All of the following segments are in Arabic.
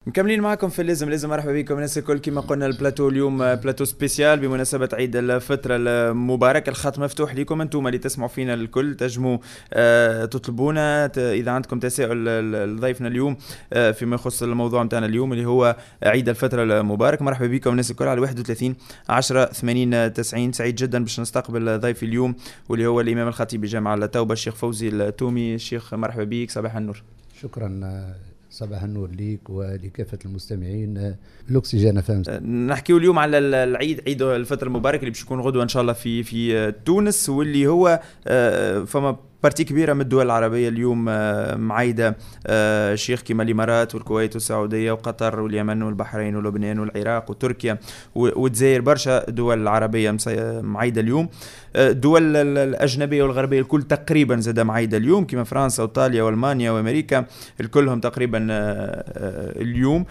مكملين معكم في لازم مرحبا بكم الناس الكل. كما قلنا البلاتو اليوم بلاتو سبيسيال بمناسبة عيد الفطر المبارك. الخط مفتوح لكم انتم اللي تسمعوا فينا الكل، تجموا تطلبونا اذا عندكم تساؤل لضيفنا اليوم فيما يخص الموضوع متاعنا اليوم اللي هو عيد الفطر المبارك. مرحبا بكم الناس الكل على 31 10 80 90. سعيد جدا باش نستقبل ضيفي اليوم واللي هو الامام الخطيب بجامع التوبة الشيخ فوزي التومي. الشيخ مرحبا بك، صباح النور. شكرا، صباح النور ليك ولكافة المستمعين. الأكسجين فهمت. نحكيو اليوم على العيد، عيد الفطر المبارك اللي باش يكون غدوة إن شاء الله في تونس، واللي هو فما بارتي كبيرة من الدول العربية اليوم معايدة شيخ كما الإمارات والكويت والسعودية وقطر واليمن والبحرين ولبنان والعراق وتركيا والجزائر. برشا دول عربية معايدة اليوم. الدول الأجنبية والغربية الكل تقريبا زاد معايدة اليوم، كما فرنسا وإيطاليا وألمانيا وأمريكا الكلهم تقريبا اليوم.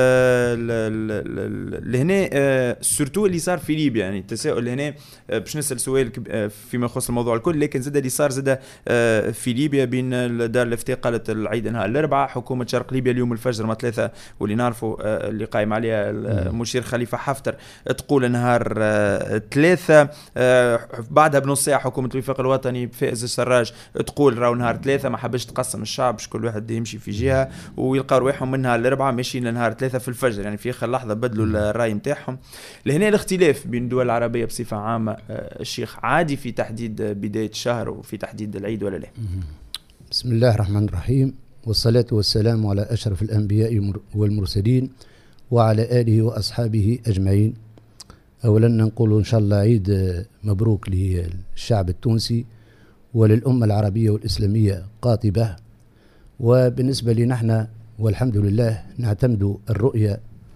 لهنا سورتو اللي صار في ليبيا، يعني التساؤل هنا باش نسأل سؤال فيما يخص الموضوع الكل، لكن زاد اللي صار زاد في ليبيا بين دار الافتاء قالت العيد نهار الأربعاء، حكومة شرق ليبيا اليوم الفجر ما ثلاثة واللي نعرفوا اللي قائم عليها المشير خليفة حفتر تقول نهار ثلاثة. بعدها بنص ساعة حكومة الوفاق الوطني فائز السراج تقول راهو نهار ثلاثة، ما حبش تقسم الشعب باش كل واحد يمشي في جهة، ويلقى رواحهم من نهار الأربعاء ماشيين لنهار ثلاثة في الفجر، يعني في آخر لحظة بدلوا الرأي متاعهم. لهنا الاختلاف بين الدول العربية بصفة عامة الشيخ عادي في تحديد بداية الشهر وفي تحديد العيد ولا لا؟ بسم الله الرحمن الرحيم، والصلاة والسلام على أشرف الأنبياء والمرسلين وعلى آله وأصحابه أجمعين. أولا نقول إن شاء الله عيد مبروك للشعب التونسي وللأمة العربية والإسلامية قاطبة. وبالنسبة لنحن والحمد لله نعتمد الرؤية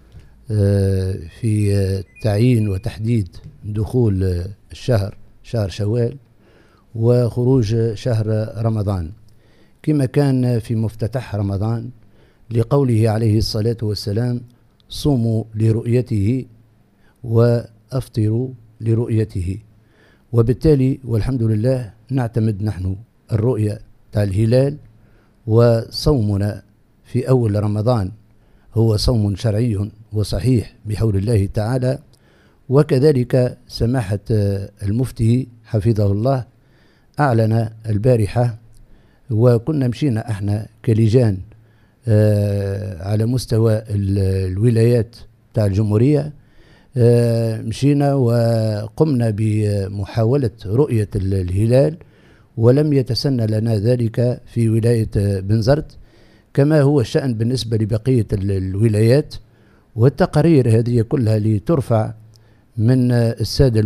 في تعيين وتحديد دخول الشهر، شهر شوال، وخروج شهر رمضان، كما كان في مفتتح رمضان لقوله عليه الصلاة والسلام: صوموا لرؤيته وأفطروا لرؤيته. وبالتالي والحمد لله نعتمد نحن الرؤية تاع الهلال، وصومنا في أول رمضان هو صوم شرعي وصحيح بحول الله تعالى. وكذلك سماحة المفتي حفظه الله أعلن البارحة، وكنا مشينا احنا كلجان على مستوى الولايات تاع الجمهورية، مشينا وقمنا بمحاولة رؤية الهلال، ولم يتسنى لنا ذلك في ولاية بنزرت كما هو الشأن بالنسبة لبقية الولايات. والتقارير هذه كلها لترفع من السادة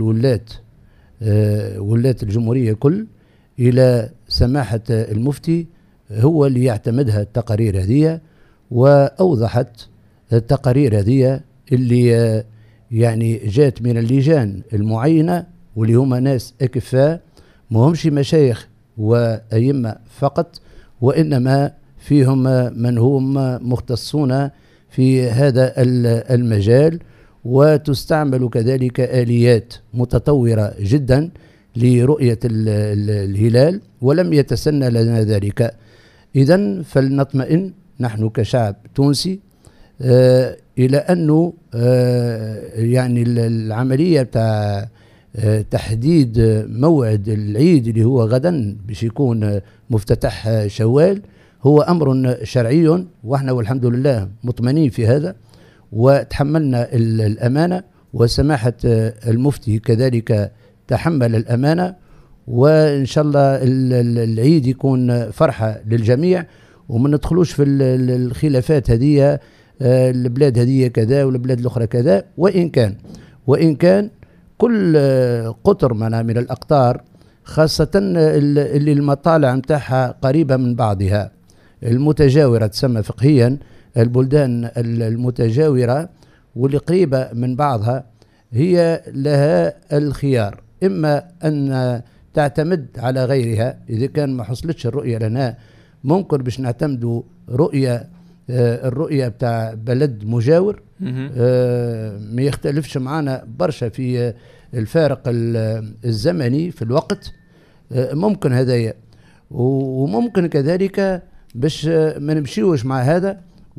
ولاة الجمهورية كل إلى سماحة المفتي، هو اللي يعتمدها التقارير هذه. وأوضحت التقارير هذه اللي يعني جات من اللجان المعينة، واللي هم ناس أكفاء، ما همش مشايخ وأئمة فقط، وإنما فيهم من هم مختصون في هذا المجال، وتستعمل كذلك آليات متطورة جدا لرؤية الهلال، ولم يتسنى لنا ذلك. إذن فلنطمئن نحن كشعب تونسي إلى أنه يعني العملية بتاع تحديد موعد العيد اللي هو غدا باش يكون مفتتح شوال هو أمر شرعي، وإحنا والحمد لله مطمئنين في هذا، وتحملنا الأمانة، وسماحة المفتي كذلك تحمل الأمانة. وإن شاء الله العيد يكون فرحة للجميع، وما ندخلوش في الخلافات هذه، البلاد هذه كذا والبلاد الأخرى كذا. وإن كان كل قطر من الأقطار، خاصة اللي المطالع متاعها قريبة من بعضها، المتجاورة تسمى فقهيا البلدان المتجاورة واللي قريبة من بعضها، هي لها الخيار، إما أن تعتمد على غيرها إذا كان ما حصلتش الرؤية لنا، ممكن باش نعتمدوا الرؤية بتاع بلد مجاور ما يختلفش معنا برشا في الفارق الزمني في الوقت، ممكن هذايا. وممكن كذلك باش ما نمشيوش مع هذا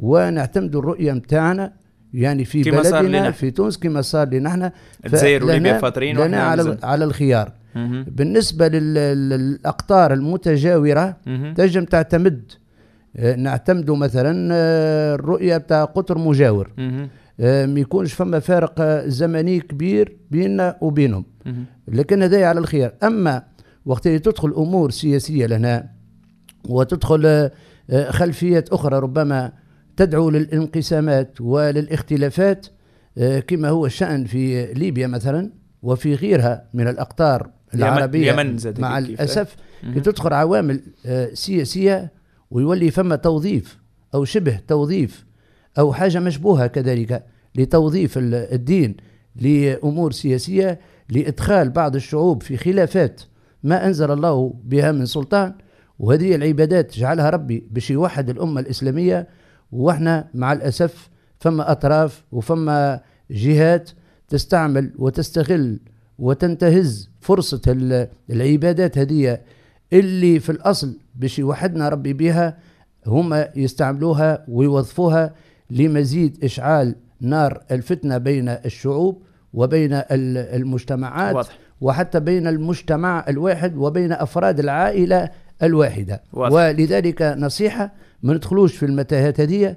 ونعتمد الرؤية متاعنا يعني في بلدنا في تونس كما صار لنا احنا. الجزائر وليبيا فاطرين لنا على الخيار. بالنسبة للأقطار المتجاورة تنجم تعتمد، نعتمد مثلا الرؤية بتاع قطر مجاور، ما يكونش فما فارق زمني كبير بيننا وبينهم، لكن هذا على الخيار. أما وقت اللي تدخل أمور سياسية لنا وتدخل خلفيات أخرى ربما تدعو للانقسامات وللاختلافات كما هو الشأن في ليبيا مثلا وفي غيرها من الأقطار العربية، مع الأسف تدخل عوامل سياسية ويولي فما توظيف أو شبه توظيف أو حاجة مشبوهة كذلك لتوظيف الدين لأمور سياسية، لإدخال بعض الشعوب في خلافات ما أنزل الله بها من سلطان. وهذه العبادات جعلها ربي باش يوحد الأمة الإسلامية، وإحنا مع الأسف فما أطراف وفما جهات تستعمل وتستغل وتنتهز فرصة العبادات هذه اللي في الأصل باش يوحدنا ربي بها، هم يستعملوها ويوظفوها لمزيد إشعال نار الفتنة بين الشعوب وبين المجتمعات. واضح. وحتى بين المجتمع الواحد وبين أفراد العائلة الواحدة. واضح. ولذلك نصيحة ما ندخلوش في المتاهات هذه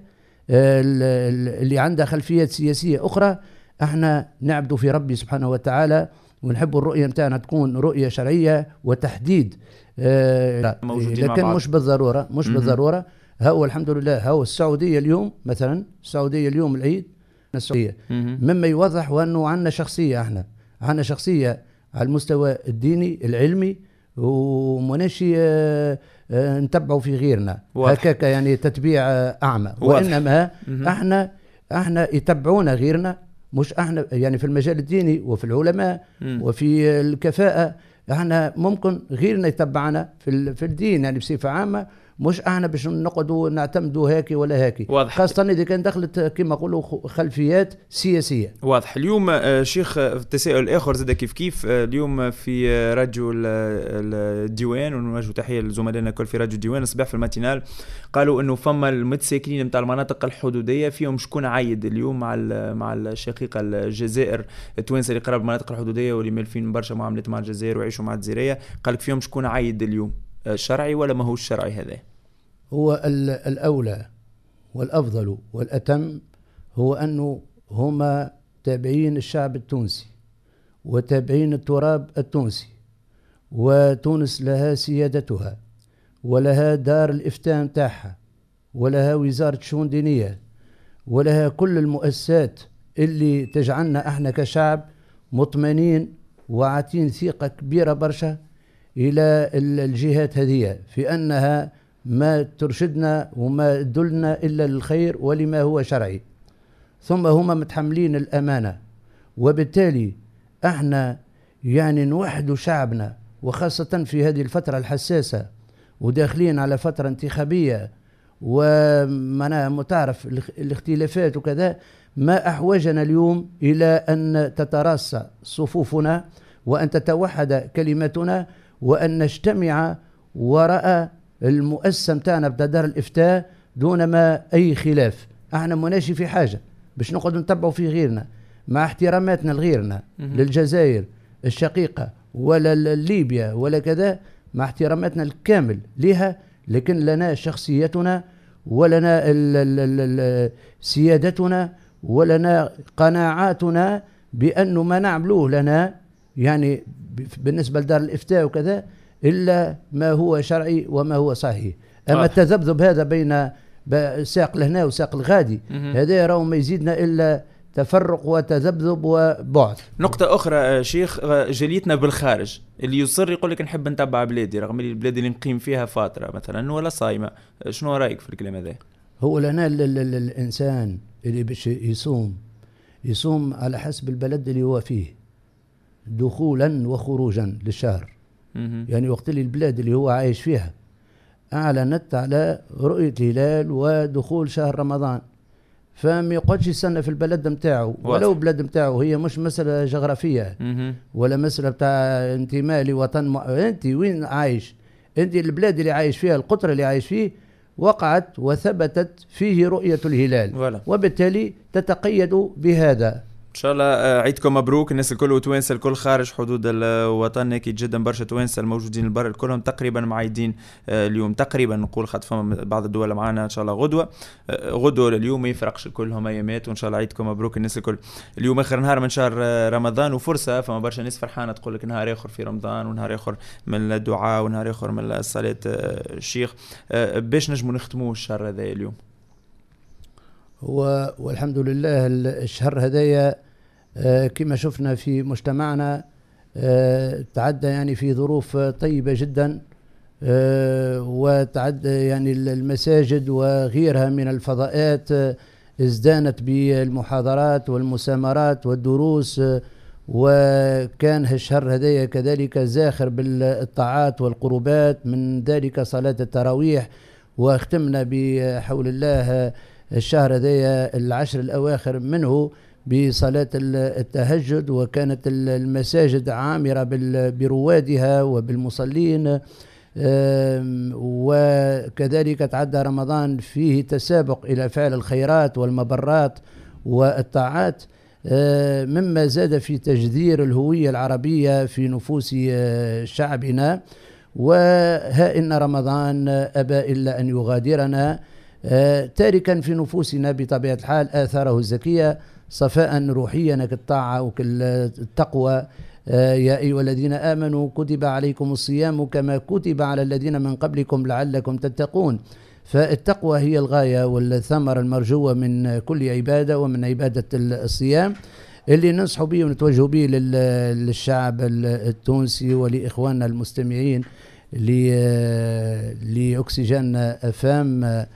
اللي عندها خلفيات سياسية أخرى. احنا نعبد في ربي سبحانه وتعالى ونحب الرؤية متاعنا تكون رؤية شرعية وتحديد، لكن مش بالضرورة. هو الحمد لله هو السعودية اليوم مثلا، السعودية اليوم العيد السعودية مما يوضح وأنه عندنا شخصية، احنا عندنا شخصية على المستوى الديني العلمي ومناشي نتبعوا في غيرنا هكاك يعني تتبيع أعمى. وإنما احنا يتبعونا غيرنا، مش احنا يعني في المجال الديني وفي العلماء وفي الكفاءة احنا ممكن غيرنا يتبعنا في الدين يعني بصفة عامة، مش احنا باش نقعدوا نعتمدوا هاكي ولا هاكي. واضح. خاصة إذا كان دخلت كما نقولوا خلفيات سياسية. واضح. اليوم شيخ تساؤل آخر زاد كيف اليوم في راديو الديوان، ونوجه تحية لزملائنا الكل في راديو الديوان الصباح في الماتينال، قالوا إنه فما المتساكنين نتاع المناطق الحدودية فيهم شكون عايد اليوم مع الشقيقة الجزائر التوانسة اللي قرب المناطق الحدودية واللي مالفين برشا معاملات مع الجزائر ويعيشوا مع الجزائرية، قالك فيهم شكون عايد اليوم، شرعي ولا ما هو الشرعي؟ هذا هو الأولى والأفضل والأتم هو أنه هما تابعين الشعب التونسي وتابعين التراب التونسي، وتونس لها سيادتها ولها دار الإفتاء متاعها ولها وزارة شؤون دينية ولها كل المؤسسات اللي تجعلنا احنا كشعب مطمئنين وعاتين ثقة كبيرة برشا إلى الجهات هذه في أنها ما ترشدنا وما تدلنا إلا للخير ولما هو شرعي. ثم هم متحملين الأمانة، وبالتالي احنا يعني نوحد شعبنا، وخاصة في هذه الفترة الحساسة وداخلين على فترة انتخابية ومعناها متعرف الاختلافات وكذا، ما أحوجنا اليوم إلى أن تتراص صفوفنا وأن تتوحد كلمتنا وأن نجتمع وراء المؤسسة متاعنا بتاع دار الإفتاء دون ما أي خلاف. احنا مناشي في حاجة باش نقعد نتبعوا في غيرنا مع احتراماتنا لغيرنا، للجزائر الشقيقة ولا ليبيا ولا كذا، مع احتراماتنا الكامل لها، لكن لنا شخصيتنا ولنا سيادتنا ولنا قناعاتنا بأنه ما نعملوه لنا يعني بالنسبة لدار الإفتاء وكذا إلا ما هو شرعي وما هو صحيح. أما التذبذب هذا بين ساق لهنا وساق الغادي هذا راهو ما يزيدنا إلا تفرق وتذبذب وبعد. نقطة أخرى شيخ، جليتنا بالخارج اللي يصر يقول لك نحب نتبع بلادي رغم البلاد اللي نقيم فيها فترة مثلا ولا صايمة، شنو رأيك في الكلام هذا؟ هو لنا الإنسان اللي باش يصوم على حسب البلد اللي هو فيه دخولا وخروجا للشهر، يعني وقت اللي البلاد اللي هو عايش فيها أعلنت على رؤية هلال ودخول شهر رمضان، فما يقعدش يستنى في البلد متاعه ولو بلد متاعه هي مش مسألة جغرافية ولا مسألة بتاع انتماء لوطن انت وين عايش، انت البلاد اللي عايش فيها القطر اللي عايش فيه وقعت وثبتت فيه رؤية الهلال، وبالتالي تتقيد بهذا. ان شاء الله عيدكم مبروك الناس الكل وتوانسه الكل خارج حدود الوطن. اكيد جدا برشا توانسه الموجودين البر كلهم تقريبا معيدين اليوم، تقريبا نقول خاطر فما بعض الدول معانا ان شاء الله غدوه لليوم ما يفرقش كلهم ايامات. وان شاء الله عيدكم مبروك الناس الكل. اليوم اخر نهار من شهر رمضان وفرصه فما برشا ناس فرحانه تقول لك نهار اخر في رمضان ونهار اخر من الدعاء ونهار اخر من الصلاه الشيخ. باش نجموا نختموا الشهر هذا اليوم؟ والحمد لله الشهر هذايا كما شفنا في مجتمعنا تعدى يعني في ظروف طيبة جدا، وتعدى يعني المساجد وغيرها من الفضاءات ازدانت بالمحاضرات والمسامرات والدروس، وكان الشهر هذايا كذلك زاخر بالطاعات والقربات، من ذلك صلاة التراويح. واختمنا بحول الله الشهر هذايا العشر الأواخر منه بصلاة التهجد، وكانت المساجد عامرة بروادها وبالمصلين. وكذلك تعدى رمضان فيه تسابق إلى فعل الخيرات والمبرات والطاعات، مما زاد في تجذير الهوية العربية في نفوس شعبنا. وها إن رمضان أبى إلا أن يغادرنا، تاركا في نفوسنا بطبيعة الحال آثاره الزكية صفاء روحيا كالطاعة وكالتقوى. يا أيها الذين آمنوا كتب عليكم الصيام كما كتب على الذين من قبلكم لعلكم تتقون. فالتقوى هي الغاية والثمرة المرجوة من كل عبادة، ومن عبادة الصيام اللي ننصح به ونتوجه به للشعب التونسي ولإخواننا المستمعين لأكسجين أفام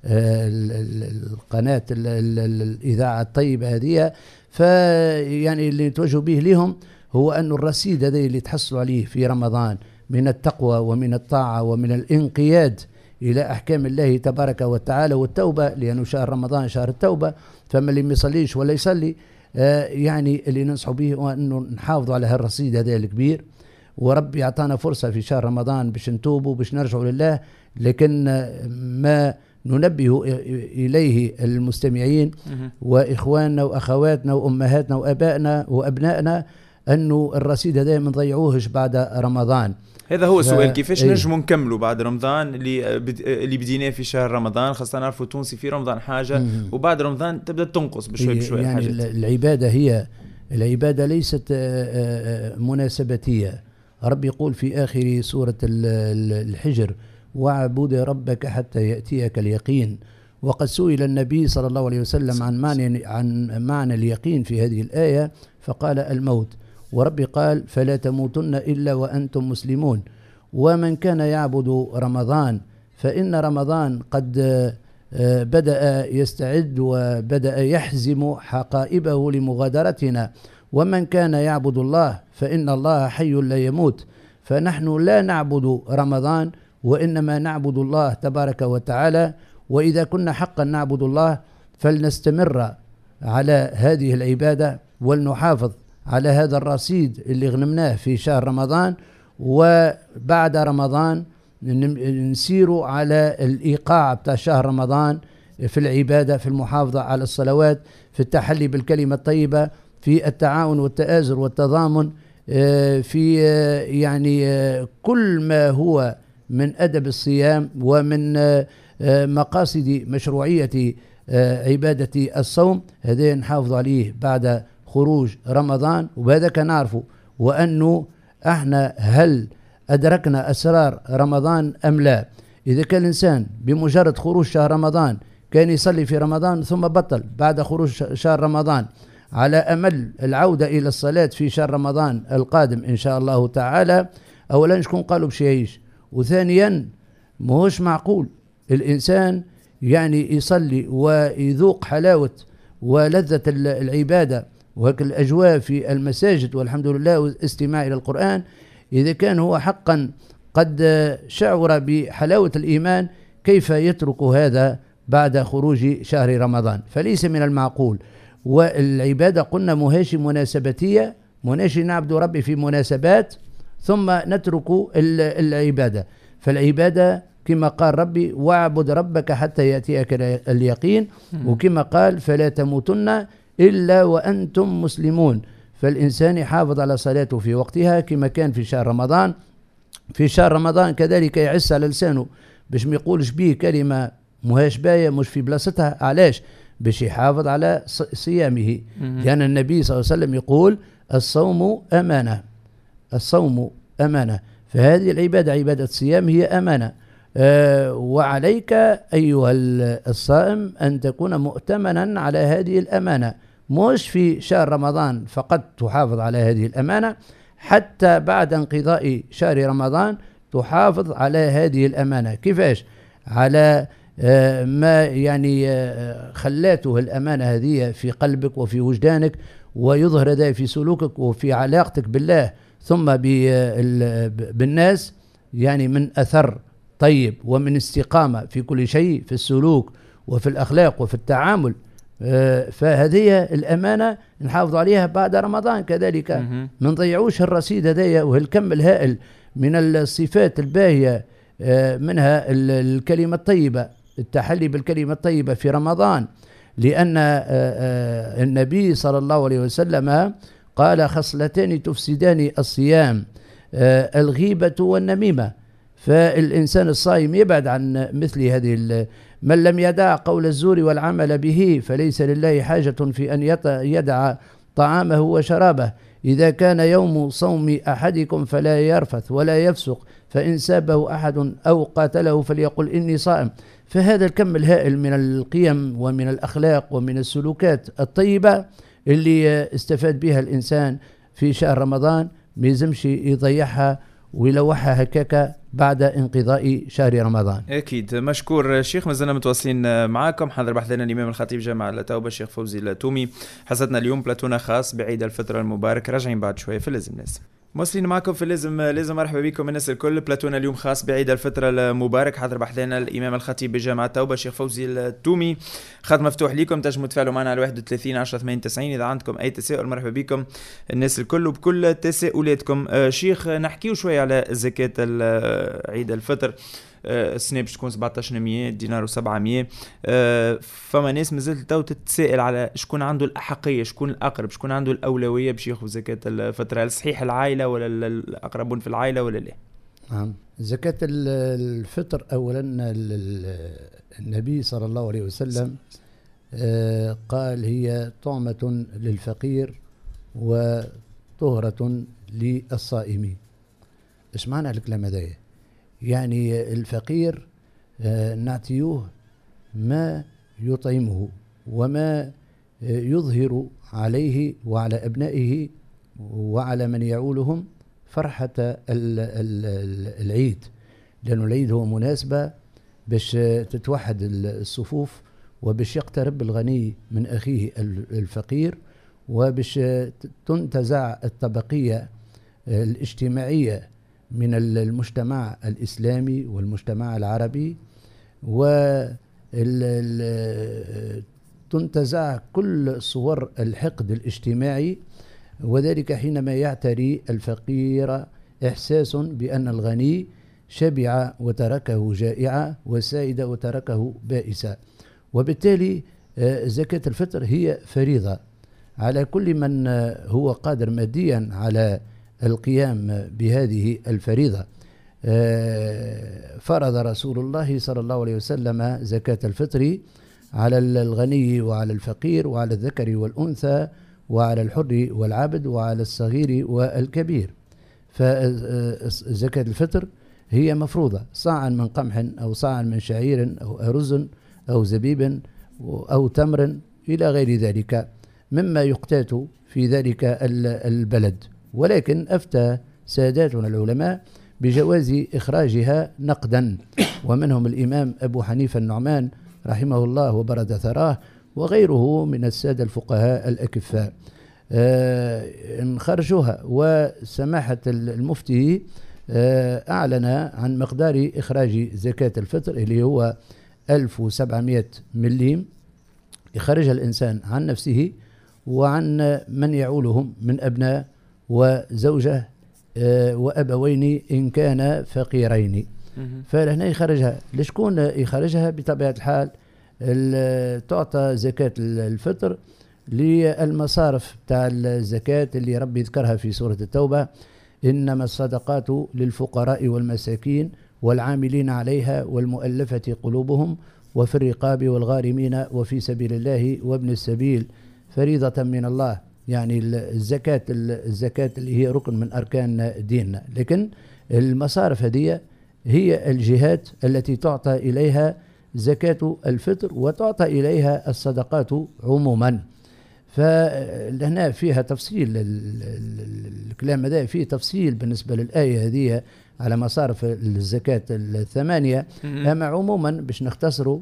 القناة الإذاعة الطيبة هذه. فيعني اللي نتوجه به لهم هو أن الرصيد هذا اللي تحصلوا عليه في رمضان من التقوى ومن الطاعة ومن الانقياد إلى أحكام الله تبارك وتعالى والتوبة، لأنه شهر رمضان شهر التوبة. فمن اللي ما يصليش ولا يصلي يعني اللي ننصح به هو أنه نحافظوا على هالرصيد هذا الكبير، وربي يعطانا فرصة في شهر رمضان باش نتوبوا باش نرجعوا لله. لكن ما ننبه إليه المستمعين وإخواننا وأخواتنا وأمهاتنا وأبائنا وأبنائنا أنه الرصيد هذا ما نضيعوهش بعد رمضان. هذا هو السؤال، كيفاش نجموا نكملوا بعد رمضان اللي بديناه في شهر رمضان؟ خاصة نعرفوا تونسي في رمضان حاجة وبعد رمضان تبدأ تنقص بشوي بشوي يعني الحاجات. العبادة ليست مناسبتية. رب يقول في آخر سورة الحجر: واعبد ربك حتى يأتيك اليقين. وقد سئل النبي صلى الله عليه وسلم عن معنى اليقين في هذه الآية فقال: الموت. وربي قال: فلا تموتن إلا وأنتم مسلمون. ومن كان يعبد رمضان فإن رمضان قد بدأ يستعد وبدأ يحزم حقائبه لمغادرتنا. ومن كان يعبد الله فإن الله حي لا يموت. فنحن لا نعبد رمضان وإنما نعبد الله تبارك وتعالى. وإذا كنا حقا نعبد الله فلنستمر على هذه العبادة ولنحافظ على هذا الرصيد اللي غنمناه في شهر رمضان. وبعد رمضان نسير على الإيقاع بتاع شهر رمضان في العبادة، في المحافظة على الصلوات، في التحلي بالكلمة الطيبة، في التعاون والتآزر والتضامن، في يعني كل ما هو من أدب الصيام ومن مقاصد مشروعية عبادة الصوم. هذا نحافظ عليه بعد خروج رمضان. وبهذا كنعرفه وأنه احنا هل أدركنا أسرار رمضان أم لا. إذا كان الإنسان بمجرد خروج شهر رمضان كان يصلي في رمضان ثم بطل بعد خروج شهر رمضان على أمل العودة إلى الصلاة في شهر رمضان القادم إن شاء الله تعالى، أولا شكون قالوا بشي يعيش، وثانيا مهوش معقول الإنسان يعني يصلي ويذوق حلاوة ولذة العبادة وهك الأجواء في المساجد والحمد لله والاستماع إلى القرآن إذا كان هو حقا قد شعر بحلاوة الإيمان، كيف يترك هذا بعد خروج شهر رمضان؟ فليس من المعقول. والعبادة قلنا مهاش مناسبتية، مناش نعبد ربي في مناسبات ثم نترك العبادة. فالعبادة كما قال ربي واعبد ربك حتى يأتيك اليقين، وكما قال فلا تموتن إلا وأنتم مسلمون. فالإنسان يحافظ على صلاته في وقتها كما كان في شهر رمضان. في شهر رمضان كذلك يعس على لسانه باش ما يقولش به كلمة مهاش باية مش في بلاصتها. علاش؟ باش يحافظ على صيامه، لأن النبي صلى الله عليه وسلم يقول الصوم أمانة، الصوم أمانة. فهذه العبادة عبادة الصيام هي أمانة. وعليك أيها الصائم أن تكون مؤتمنا على هذه الأمانة، مش في شهر رمضان فقط تحافظ على هذه الأمانة، حتى بعد انقضاء شهر رمضان تحافظ على هذه الأمانة. كيفاش؟ على ما يعني خلاته الأمانة هذه في قلبك وفي وجدانك، ويظهر ذلك في سلوكك وفي علاقتك بالله ثم بالناس، يعني من أثر طيب ومن استقامة في كل شيء، في السلوك وفي الأخلاق وفي التعامل. فهذه الأمانة نحافظ عليها بعد رمضان كذلك. ما نضيعوش الرصيد هذايا وهالكم الهائل من الصفات الباهية، منها الكلمة الطيبة، التحلي بالكلمة الطيبة في رمضان، لأن النبي صلى الله عليه وسلم قال خصلتان تفسدان الصيام، الغيبة والنميمة. فالإنسان الصائم يبعد عن مثل هذه. من لم يدع قول الزور والعمل به فليس لله حاجة في أن يدع طعامه وشرابه. إذا كان يوم صوم أحدكم فلا يرفث ولا يفسق، فإن سابه أحد أو قاتله فليقل إني صائم. فهذا الكم الهائل من القيم ومن الأخلاق ومن السلوكات الطيبة اللي استفاد بها الإنسان في شهر رمضان ما يلزمش يضيعها ويلوحها هكاك بعد انقضاء شهر رمضان. أكيد. مشكور شيخ. ما زلنا متواصلين معكم. حاضر بحثنا الإمام الخطيب جامع التوبة الشيخ فوزي التومي. حصتنا اليوم بلاتونا خاص بعيد الفطر المبارك. راجعين بعد شوية في لازم ناس مواصلين معكم في لازم مرحبا بكم الناس الكل. بلاتونا اليوم خاص بعيد الفطر المبارك. حاضر بحثنا الإمام الخطيب بجامع التوبة الشيخ فوزي التومي. خط مفتوح لكم، تنجموا تفاعلوا معنا على 31 10 98. إذا عندكم أي تساؤل مرحبا بكم الناس الكل وبكل تساؤلاتكم. شيخ نحكيو شوية على زكاة عيد الفطر. السنة باش تكون 1700 دينار و700. فما ناس مازالت تو تتسائل على شكون عنده الأحقية، شكون الأقرب، شكون عنده الأولوية باش ياخذ زكاة الفطر. هل صحيح العائلة ولا الأقربون في العائلة ولا لا؟ نعم. زكاة الفطر أولا النبي صلى الله عليه وسلم قال هي طعمة للفقير وطهرة للصائمين. ايش معنى الكلام هذا؟ يعني الفقير نعطيوه ما يطعمه وما يظهر عليه وعلى أبنائه وعلى من يعولهم فرحة العيد، لأن العيد هو مناسبة باش تتوحد الصفوف وباش يقترب الغني من أخيه الفقير، وباش تنتزع الطبقية الاجتماعية من المجتمع الإسلامي والمجتمع العربي، وتنتزع كل صور الحقد الاجتماعي، وذلك حينما يعتري الفقير إحساس بأن الغني شبع وتركه جائعا وسائد وتركه بائسا. وبالتالي زكاة الفطر هي فريضة على كل من هو قادر ماديا على القيام بهذه الفريضة. فرض رسول الله صلى الله عليه وسلم زكاة الفطر على الغني وعلى الفقير وعلى الذكر والأنثى وعلى الحر والعبد وعلى الصغير والكبير. فزكاة الفطر هي مفروضة صاعا من قمح أو صاعا من شعير أو أرز أو زبيب أو تمر إلى غير ذلك مما يقتات في ذلك البلد. ولكن أفتى ساداتنا العلماء بجواز إخراجها نقدا، ومنهم الإمام أبو حنيفة النعمان رحمه الله وبرد ثراه وغيره من السادة الفقهاء الأكفاء انخرجوها. وسماحة المفتي أعلن عن مقدار إخراج زكاة الفطر اللي هو 1700 مليم يخرجها الإنسان عن نفسه وعن من يعولهم من أبناء وزوجة وأبوين إن كان فقيرين. فهنا يخرجها لشكون يخرجها؟ بطبيعة الحال تعطى زكاة الفطر للمصارف تاع الزكاة اللي ربي ذكرها في سورة التوبة: إنما الصدقات للفقراء والمساكين والعاملين عليها والمؤلفة قلوبهم وفي الرقاب والغارمين وفي سبيل الله وابن السبيل فريضة من الله. يعني الزكاة اللي هي ركن من أركان ديننا، لكن المصارف هذه هي الجهات التي تعطى إليها زكاة الفطر وتعطى إليها الصدقات عموما. فهنا فيها تفصيل، الكلام هذا فيه تفصيل بالنسبة للآية هذه على مصارف الزكاة الثمانية. أما عموما باش نختصروا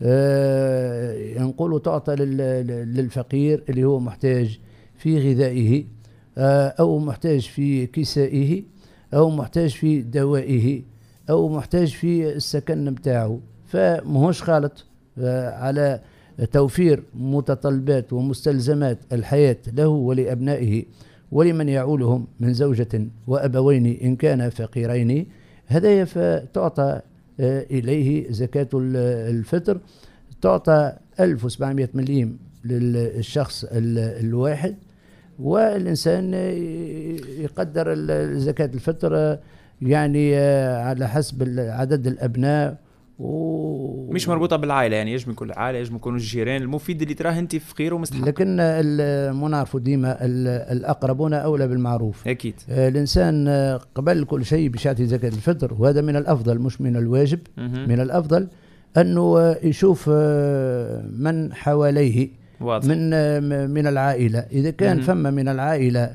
نقولوا تعطى للفقير اللي هو محتاج في غذائه أو محتاج في كسائه أو محتاج في دوائه أو محتاج في السكن متاعه، فمهوش خالط على توفير متطلبات ومستلزمات الحياة له ولأبنائه ولمن يعولهم من زوجة وأبوين إن كان فقيرين. هدايا فتعطى إليه زكاة الفطر، تعطى 1700 مليم للشخص الواحد، والإنسان يقدر زكاة الفطر يعني على حسب عدد الأبناء مش مربوطة بالعائلة، يعني يجب يكون العائلة، يجب يكونوا الجيران، المفيد اللي تراه انت فقير ومستحق. لكن ما نعرفوا ديما الأقربون أولى بالمعروف. أكيد الإنسان قبل كل شيء باش يعطي زكاة الفطر، وهذا من الأفضل مش من الواجب. من الأفضل أنه يشوف من حواليه واضح. من العائلة، إذا كان فما من العائلة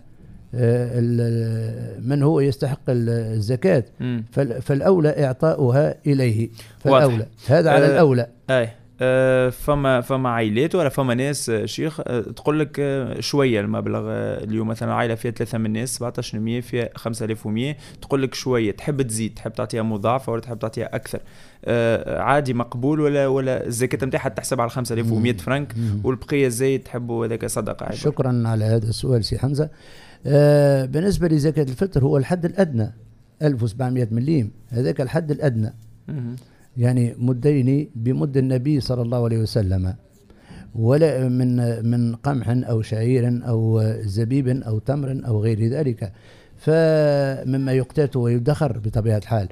من هو يستحق الزكاة فالأولى إعطاؤها إليه، فالأولى هذا على الأولى. فما عائلات ولا فما ناس شيخ تقول لك شويه المبلغ اليوم، مثلا عائله فيها 3 من الناس 1700 فيها 5100، تقول لك شويه تحب تزيد، تحب تعطيها مضاعفه ولا تحب تعطيها اكثر، عادي مقبول ولا الزكاه نتاعها تحسب على 5100 فرنك والبقيه زايد تحبوا هذاك صدقه؟ شكرا على هذا السؤال سي حمزه. بالنسبه لزكاه الفطر هو الحد الادنى 1700 مليم، هذاك الحد الادنى. يعني مدين بمد النبي صلى الله عليه وسلم، ولا من قمح أو شعير أو زبيب أو تمر أو غير ذلك، فمما يقتات ويدخر بطبيعة الحال.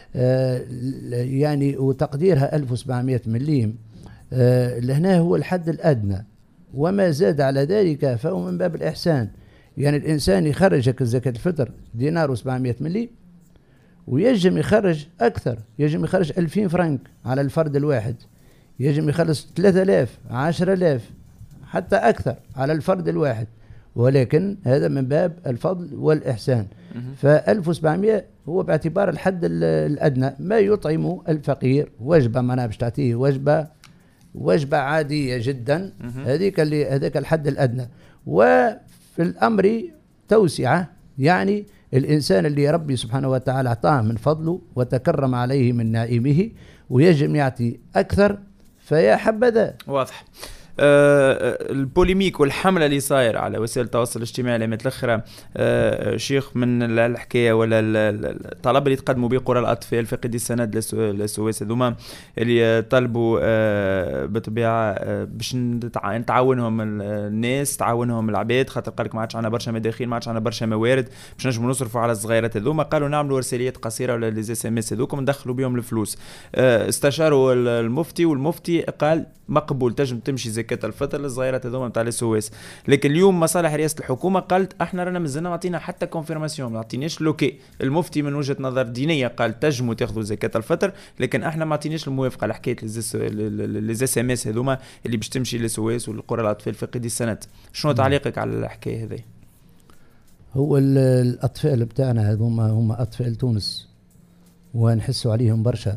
يعني وتقديرها 1700 مليم لهنا هو الحد الأدنى، وما زاد على ذلك فهو من باب الإحسان. يعني الإنسان يخرج زكاة الفطر دينار و700 مليم، ويجب يخرج أكثر، يجب يخرج 2000 فرنك على الفرد الواحد، يجب يخرج 3000 10,000 حتى أكثر على الفرد الواحد، ولكن هذا من باب الفضل والإحسان. ف1700 هو باعتبار الحد الأدنى ما يطعم الفقير وجبة، ما باش تعطيه وجبة عادية جدا، هذاك الحد الأدنى. وفي الأمر توسعة، يعني الإنسان اللي ربي سبحانه وتعالى أعطاه من فضله وتكرم عليه من نعيمه ويجب يعطي أكثر، فيا حبذا. واضح. البوليميك والحملة اللي صاير على وسائل التواصل الاجتماعي لما تلخرة شيخ من الحكاية ولا الطلب اللي تقدموا به قرى الأطفال في قدي السند للسويس هذوما اللي طلبوا بطبيعة باش نتعاونهم الناس، تعاونهم العباد، خاطر قالك ما عادش عنا برشا مداخيل، ما عادش عنا برشا موارد باش نجموا نصرفوا على الصغيرات هذوما، قالوا نعملوا رساليات قصيرة ولا لي اس ام اس هذوكم ندخلوا بهم الفلوس. استشاروا المفتي والمفتي قال مقبول، تجم تمشي زكاة الفطر للصغيرات هذوما نتاع السويس. لكن اليوم مصالح رئاسة الحكومة قالت احنا رانا مازلنا ما عطينا حتى كونفيرماسيون، ما عطيناش لوكي. المفتي من وجهة نظر دينية قال تجموا تاخذوا زكاة الفطر، لكن احنا ما عطيناش الموافقة على حكاية لي اس ام اس هذوما اللي باش تمشي للسويس والقرى الاطفال في قدي السند. شنو تعليقك على الحكاية هذه؟ هو الاطفال بتاعنا هذوما هم اطفال تونس، ونحسوا عليهم برشا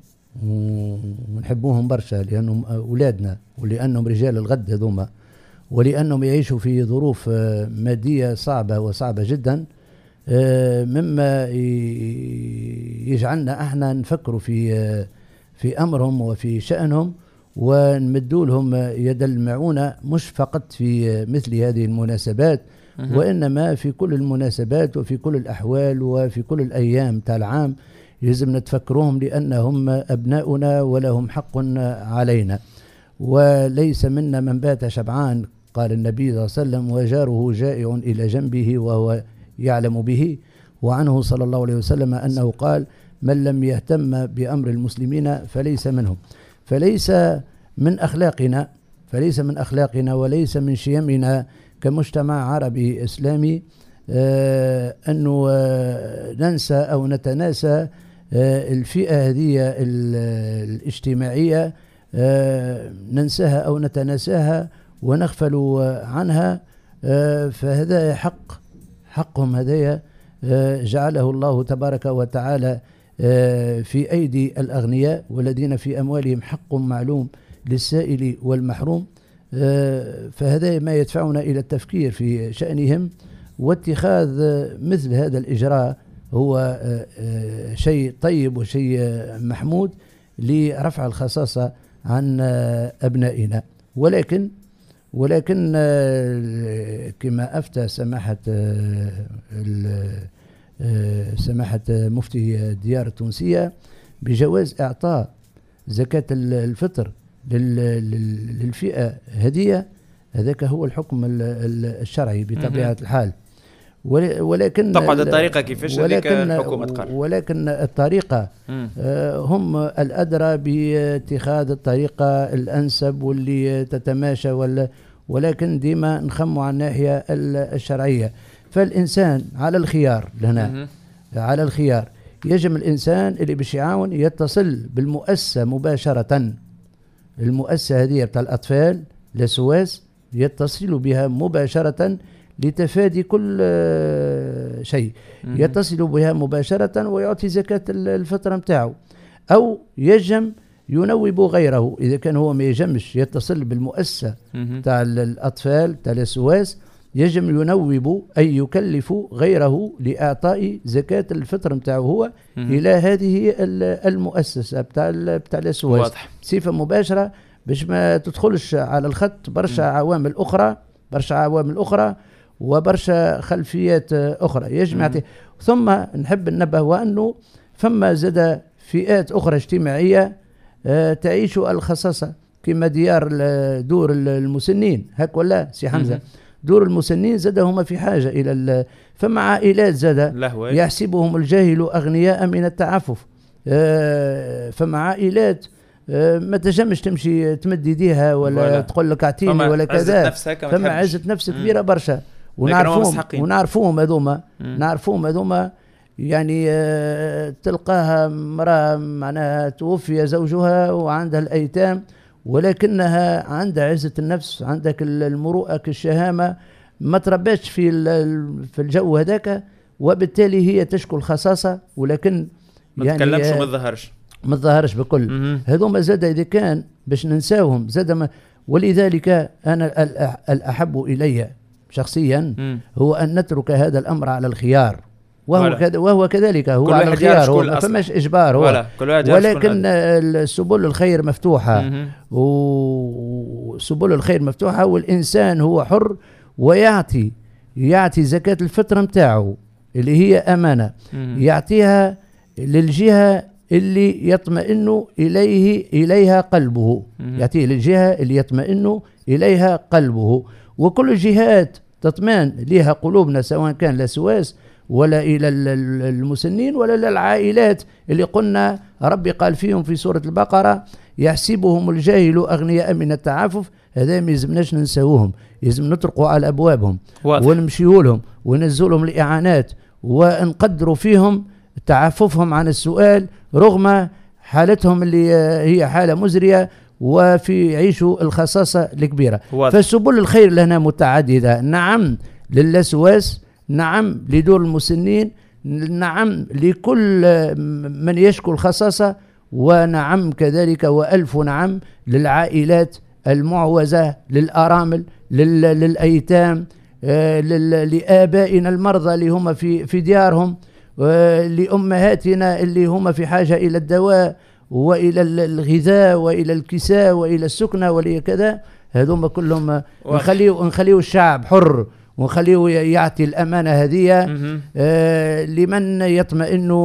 ونحبوهم برشا، لأنهم أولادنا ولأنهم رجال الغد هذوما، ولأنهم يعيشوا في ظروف مادية صعبة وصعبة جدا، مما يجعلنا احنا نفكروا في أمرهم وفي شأنهم، ونمدوا لهم يد المعونة مش فقط في مثل هذه المناسبات، وإنما في كل المناسبات وفي كل الأحوال وفي كل الأيام تاع العام، يلزم نتفكروهم لأنهم أبناؤنا ولهم حق علينا. وليس منا من بات شبعان، قال النبي صلى الله عليه وسلم، وجاره جائع إلى جنبه وهو يعلم به. وعنه صلى الله عليه وسلم أنه قال: من لم يهتم بأمر المسلمين فليس منهم. فليس من أخلاقنا وليس من شيمنا كمجتمع عربي إسلامي أنه ننسى أو نتناسى الفئة هذه الاجتماعية، ننساها أو نتناساها ونغفل عنها. فهذا حقهم هذايا جعله الله تبارك وتعالى في أيدي الأغنياء، والذين في أموالهم حق معلوم للسائل والمحروم. فهذا ما يدفعنا إلى التفكير في شأنهم، واتخاذ مثل هذا الإجراء هو شيء طيب وشيء محمود لرفع الخصاصة عن أبنائنا. ولكن كما أفتى سماحة مفتي الديار التونسية بجواز إعطاء زكاة الفطر للفئة هدية، هذاك هو الحكم الشرعي بطبيعة الحال. ولكن تقعد الطريقة كيفاش هذيك الحكومة تقرر، ولكن الطريقة هم الأدرى باتخاذ الطريقة الأنسب واللي تتماشى، ولكن ديما نخموا على الناحية الشرعية. فالإنسان على الخيار لهنا، على الخيار يجب الإنسان اللي باش يعاون يتصل بالمؤسسة مباشرة. المؤسسة هذه بتاع الأطفال لسواس يتصل بها مباشرة لتفادي كل شيء، يتصل بها مباشرة ويعطي زكاة الفطرة متاعه. أو يجم ينوب غيره، إذا كان هو ما يجمش يتصل بالمؤسسة تاع الأطفال تاع السواس، يجم ينوب أي يكلف غيره لإعطاء زكاة الفطر متاعه هو إلى هذه المؤسسة بتاع السواس صفة مباشرة، باش ما تدخلش على الخط برشا عوامل أخرى وبرشا خلفيات أخرى يجمع. ثم نحب ننبه وأنه فما زاد فئات أخرى اجتماعية تعيش الخصاصة، كما دور المسنين، هك ولا سي حمزة؟ دور المسنين زاد هما في حاجة إلى فما عائلات زاد يحسبهم الجاهل أغنياء من التعفف. فما عائلات ما تجمش تمشي تمد يديها ولا تقول لك اعطيني ولا كذا، فما عزة نفس كبيرة برشا. ونعرفوهم هذوما يعني تلقاها مرأة معناها توفي زوجها وعندها الأيتام، ولكنها عندها عزة النفس، عندك المروءة كالشهامة، ما تربيتش في الجو هذاك، وبالتالي هي تشكو الخصاصة، ولكن ما تكلمش وما تظهرش بكل. هذوما زاد إذا كان باش ننساوهم زاد ولذلك أنا الأحب إلي شخصيا هو أن نترك هذا الأمر على الخيار، وهو كذلك هو على الخيار، هو ما فماش إجبار، ولكن سبل الخير مفتوحة، وسبل الخير مفتوحة، والإنسان هو حر ويعطي زكاة الفطر متاعه اللي هي أمانة، يعطيها للجهة اللي يطمئن إليها قلبه، يعطيه للجهة اللي يطمئن إليها قلبه. وكل الجهات تطمئن لها قلوبنا، سواء كان لسواس ولا إلى المسنين ولا للعائلات اللي قلنا ربي قال فيهم في سورة البقرة: يحسبهم الجاهل أغنياء من التعفف. هذا ما يلزمناش ننساوهم، يلزم نطرقوا على أبوابهم ونمشيوا لهم وننزلهم الإعانات ونقدروا فيهم تعففهم عن السؤال رغم حالتهم اللي هي حالة مزرية وفي يعيشوا الخصاصة الكبيرة. فالسبل الخير لنا متعددة، نعم للسواس، نعم لدور المسنين، نعم لكل من يشكو الخصاصة، ونعم كذلك وألف نعم للعائلات المعوزة، للأرامل، للأيتام، لآبائنا المرضى اللي هم في ديارهم، لأمهاتنا اللي هم في حاجة إلى الدواء وإلى الغذاء وإلى الكساء وإلى السكنة وإلى كذا. هذوما كلهم نخليو الشعب حر، ونخليه يعطي الأمانة هذه لمن يطمئن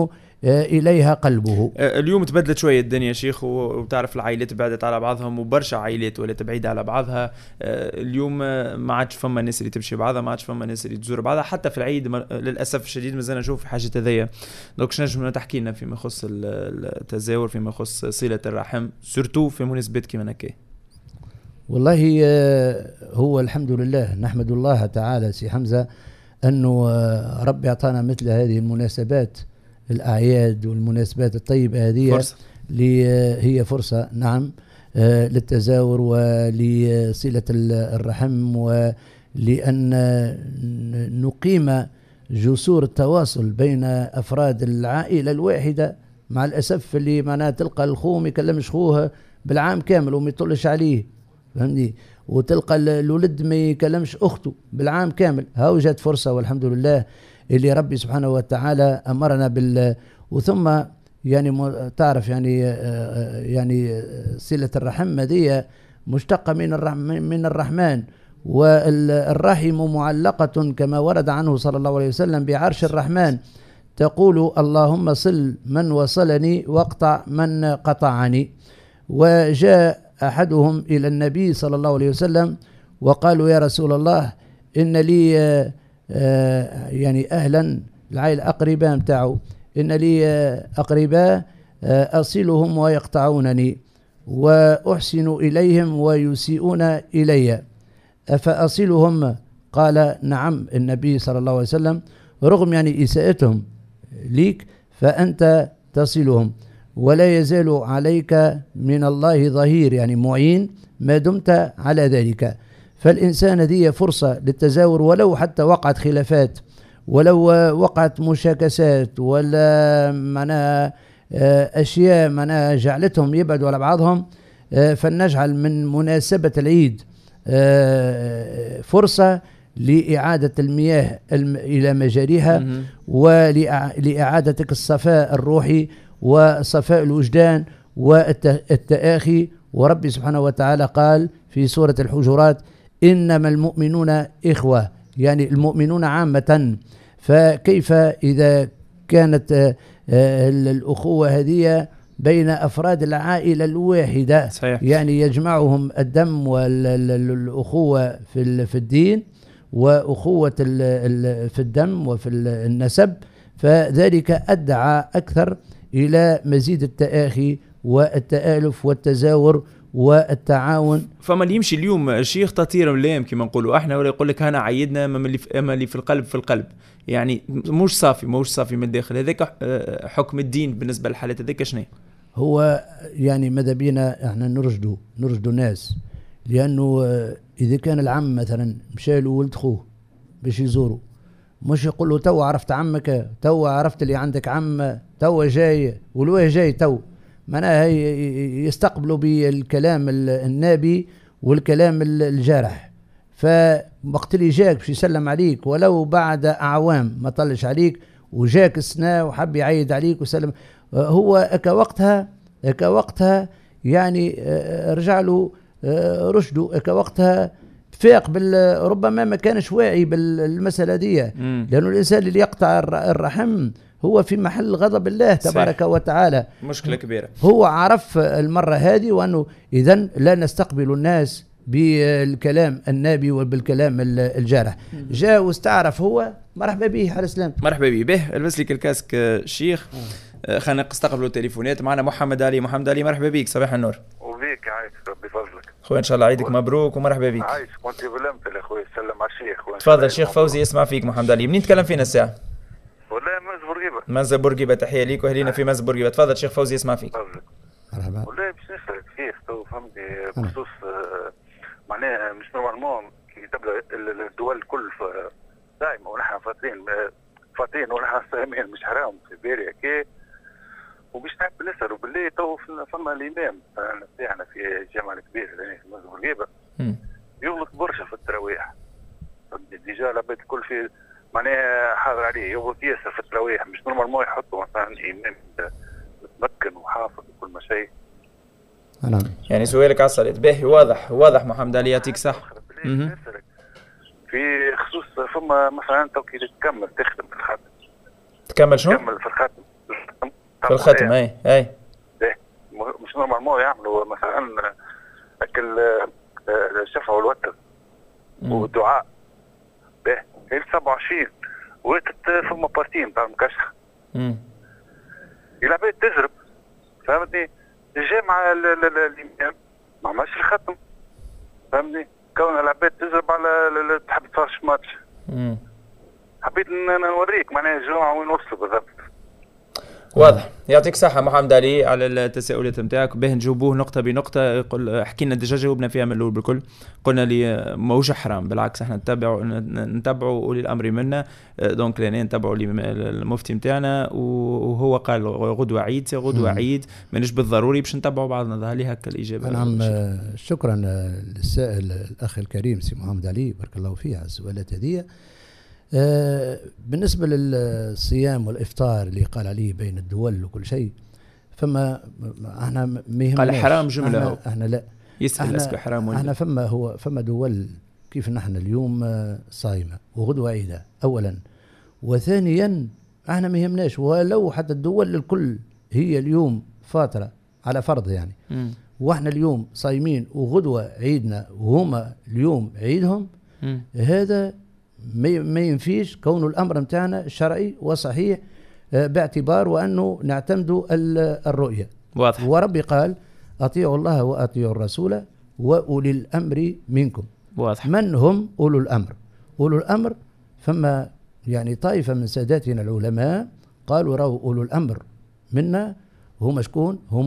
إليها قلبه. اليوم تبدلت شوية الدنيا شيخ، وتعرف العائلات بعدت على بعضهم، وبرشا عائلات ولات بعيدة على بعضها. اليوم ما عادش فما ناس اللي تمشي بعضها، ما عادش فما ناس اللي تزور بعضها، حتى في العيد للأسف الشديد مازلنا نشوف حاجة هذيا. دونك شنو نجم تحكي لنا فيما يخص التزاور، فيما يخص صلة الرحم، سورتو في مناسبات كيما هكا؟ والله هو الحمد لله، نحمد الله تعالى سي حمزة أنه ربي أعطانا مثل هذه المناسبات، الأعياد والمناسبات الطيبة هذه فرصة. هي فرصة نعم للتزاور ولصلة الرحم، ولأن نقيم جسور التواصل بين أفراد العائلة الواحدة. مع الأسف اللي معناها تلقى الخو ما يكلمش خوه بالعام كامل وما يطلش عليه، فهمني، وتلقى الولد ما يكلمش أخته بالعام كامل. هاو جات فرصة والحمد لله اللي ربي سبحانه وتعالى أمرنا وثم يعني تعرف يعني صلة الرحم هذه مشتقة من الرحمن، والرحم معلقة كما ورد عنه صلى الله عليه وسلم بعرش الرحمن، تقول اللهم صل من وصلني واقطع من قطعني. وجاء أحدهم إلى النبي صلى الله عليه وسلم وقالوا يا رسول الله إن لي يعني أهلا العائلة أقرباء متاعه، إن لي أقرباء أصلهم ويقطعونني وأحسن إليهم ويسيئون إلي، أفأصلهم؟ قال نعم. النبي صلى الله عليه وسلم رغم يعني إساءتهم ليك فأنت تصلهم، ولا يزال عليك من الله ظهير، يعني معين ما دمت على ذلك. فالإنسان هذه فرصة للتزاور، ولو حتى وقعت خلافات، ولو وقعت مشاكسات، ولا معناها أشياء معناها جعلتهم يبعدوا على بعضهم، فلنجعل من مناسبة العيد فرصة لإعادة المياه إلى مجاريها، ولإعادة الصفاء الروحي وصفاء الوجدان والتآخي. وربي سبحانه وتعالى قال في سورة الحجرات إنما المؤمنون إخوة، يعني المؤمنون عامة. فكيف إذا كانت الأخوة هذه بين أفراد العائلة الواحدة؟ صحيح. يعني يجمعهم الدم والأخوة في الدين، وأخوة في الدم وفي النسب، فذلك أدعى أكثر إلى مزيد التآخي والتآلف والتزاور والتعاون. فما اللي يمشي اليوم الشيخ تطير ملام كما نقولوا احنا، ولا يقول لك انا عيدنا اما اللي في القلب في القلب، يعني مش صافي من الداخل. هذاك حكم الدين بالنسبه للحالات هذيك شنو هو؟ يعني ماذا بينا احنا نرشدوا الناس، لانه اذا كان العم مثلا مشى له ولد خوه باش يزوره، مش يقول له تو عرفت عمك، تو عرفت اللي عندك عم، تو جاي والواه جاي، تو معناها يستقبلوا بالكلام النابي والكلام الجارح. فوقت اللي جاك باش يسلم عليك ولو بعد أعوام ما طلش عليك، وجاك السنة وحب يعيد عليك وسلم، هو اكا وقتها يعني رجع له رشده، اكا وقتها فاق ربما ما كانش واعي بالمسألة دي، لأنه الإنسان اللي يقطع الرحم هو في محل غضب الله تبارك وتعالى، مشكلة كبيرة. هو عرف المرة هذه، وأنه إذن لا نستقبل الناس بالكلام النابي وبالكلام الجارح. جاء واستعرف هو، مرحبا به حال السلام. مرحبا به البس لك الكاسك الشيخ. خلينا نستقبلوا التليفونات. معنا محمد علي. مرحبا بك، صباح النور. وبيك عايش ربي فضلك خويا، ان شاء الله عيدك مبروك ومرحبا بك. عايش كنت ظلمت الاخوي، سلم على الشيخ. تفضل شيخ فوزي يسمع فيك. محمد علي، منين تكلم فينا الساعه؟ والله منز بورقيبه. منز بورقيبه، تحيه ليك واهلينا في منز بورقيبه. تفضل شيخ فوزي يسمع فيك. مرحبا. والله باش نسالك شيخ تو فهمتني بخصوص معناها مش نورمالمون كي تبدا الدول الكل دائما ونحن فاتين ونحن صايمين، مش حرام في بالي هكا. وباش نحب نسالوا بالله تو فما الامام تاعنا في الجامع الكبير في منز بورقيبه يغلط برشا في التراويح. ديجا العباد الكل في معناها حاضر عليه، يغلط ياسر في التراويح. مش نورمالمون يحطوا مثلا امام متمكن وحافظ وكل ما شيء. نعم. يعني سؤالك على الصلاة باهي، واضح محمد علي، يعطيك صح. في خصوص فما مثلا تو كي تكمل تخدم في الخاتم. تكمل شنو؟ تكمل في الخاتم في الختم. اي مش نورمالمون يعملوا مثلا اكل الشفع والوتر والدعاء باهي هي 27 وقت فما بارتين تاع المكشخ العباد تجرب فهمتني. الجامعة الإمام ما عملش الختم فهمتني. كون العباد تجرب على تحب تفرش ماتش حبيت نوريك معناها الجامعة وين وصلوا بالضبط. واضح. يعطيك صحة محمد علي على التساؤلات نتاعك. به نجاوبوه نقطة بنقطة. يقول حكينا ديجا جاوبنا فيها من الأول بالكل. قلنا لي ماهوش حرام بالعكس احنا نتبعوا أولي الأمر منا. دونك لأننا نتبعوا المفتي نتاعنا وهو قال غدوة عيد سي غدوة عيد مانيش بالضروري باش نتبعوا بعضنا. ظهر لي هكا الإجابة. نعم شكرا للسائل الأخ الكريم سي محمد علي بارك الله فيه على السؤالات هذه. بالنسبة للصيام والإفطار اللي قال عليه بين الدول وكل شيء فما احنا ما يهمناش. قال حرام جملة. احنا لا يسأل اسكو حرام ولا احنا فما دول كيف نحن اليوم صايمة وغدوة عيدة أولا، وثانيا احنا ما يهمناش ولو حتى الدول الكل هي اليوم فاطرة على فرض يعني واحنا اليوم صايمين وغدوة عيدنا وهما اليوم عيدهم هذا ما ينفيش كون الأمر متاعنا شرعي وصحيح باعتبار وأنه نعتمد الرؤية. واضح. وربي قال أطيعوا الله وأطيعوا الرسول وأولي الأمر منكم. واضح. من هم أولو الأمر؟ أولو الأمر فما يعني طائفة من ساداتنا العلماء قالوا رأوا أولو الأمر منا هم شكون؟ هم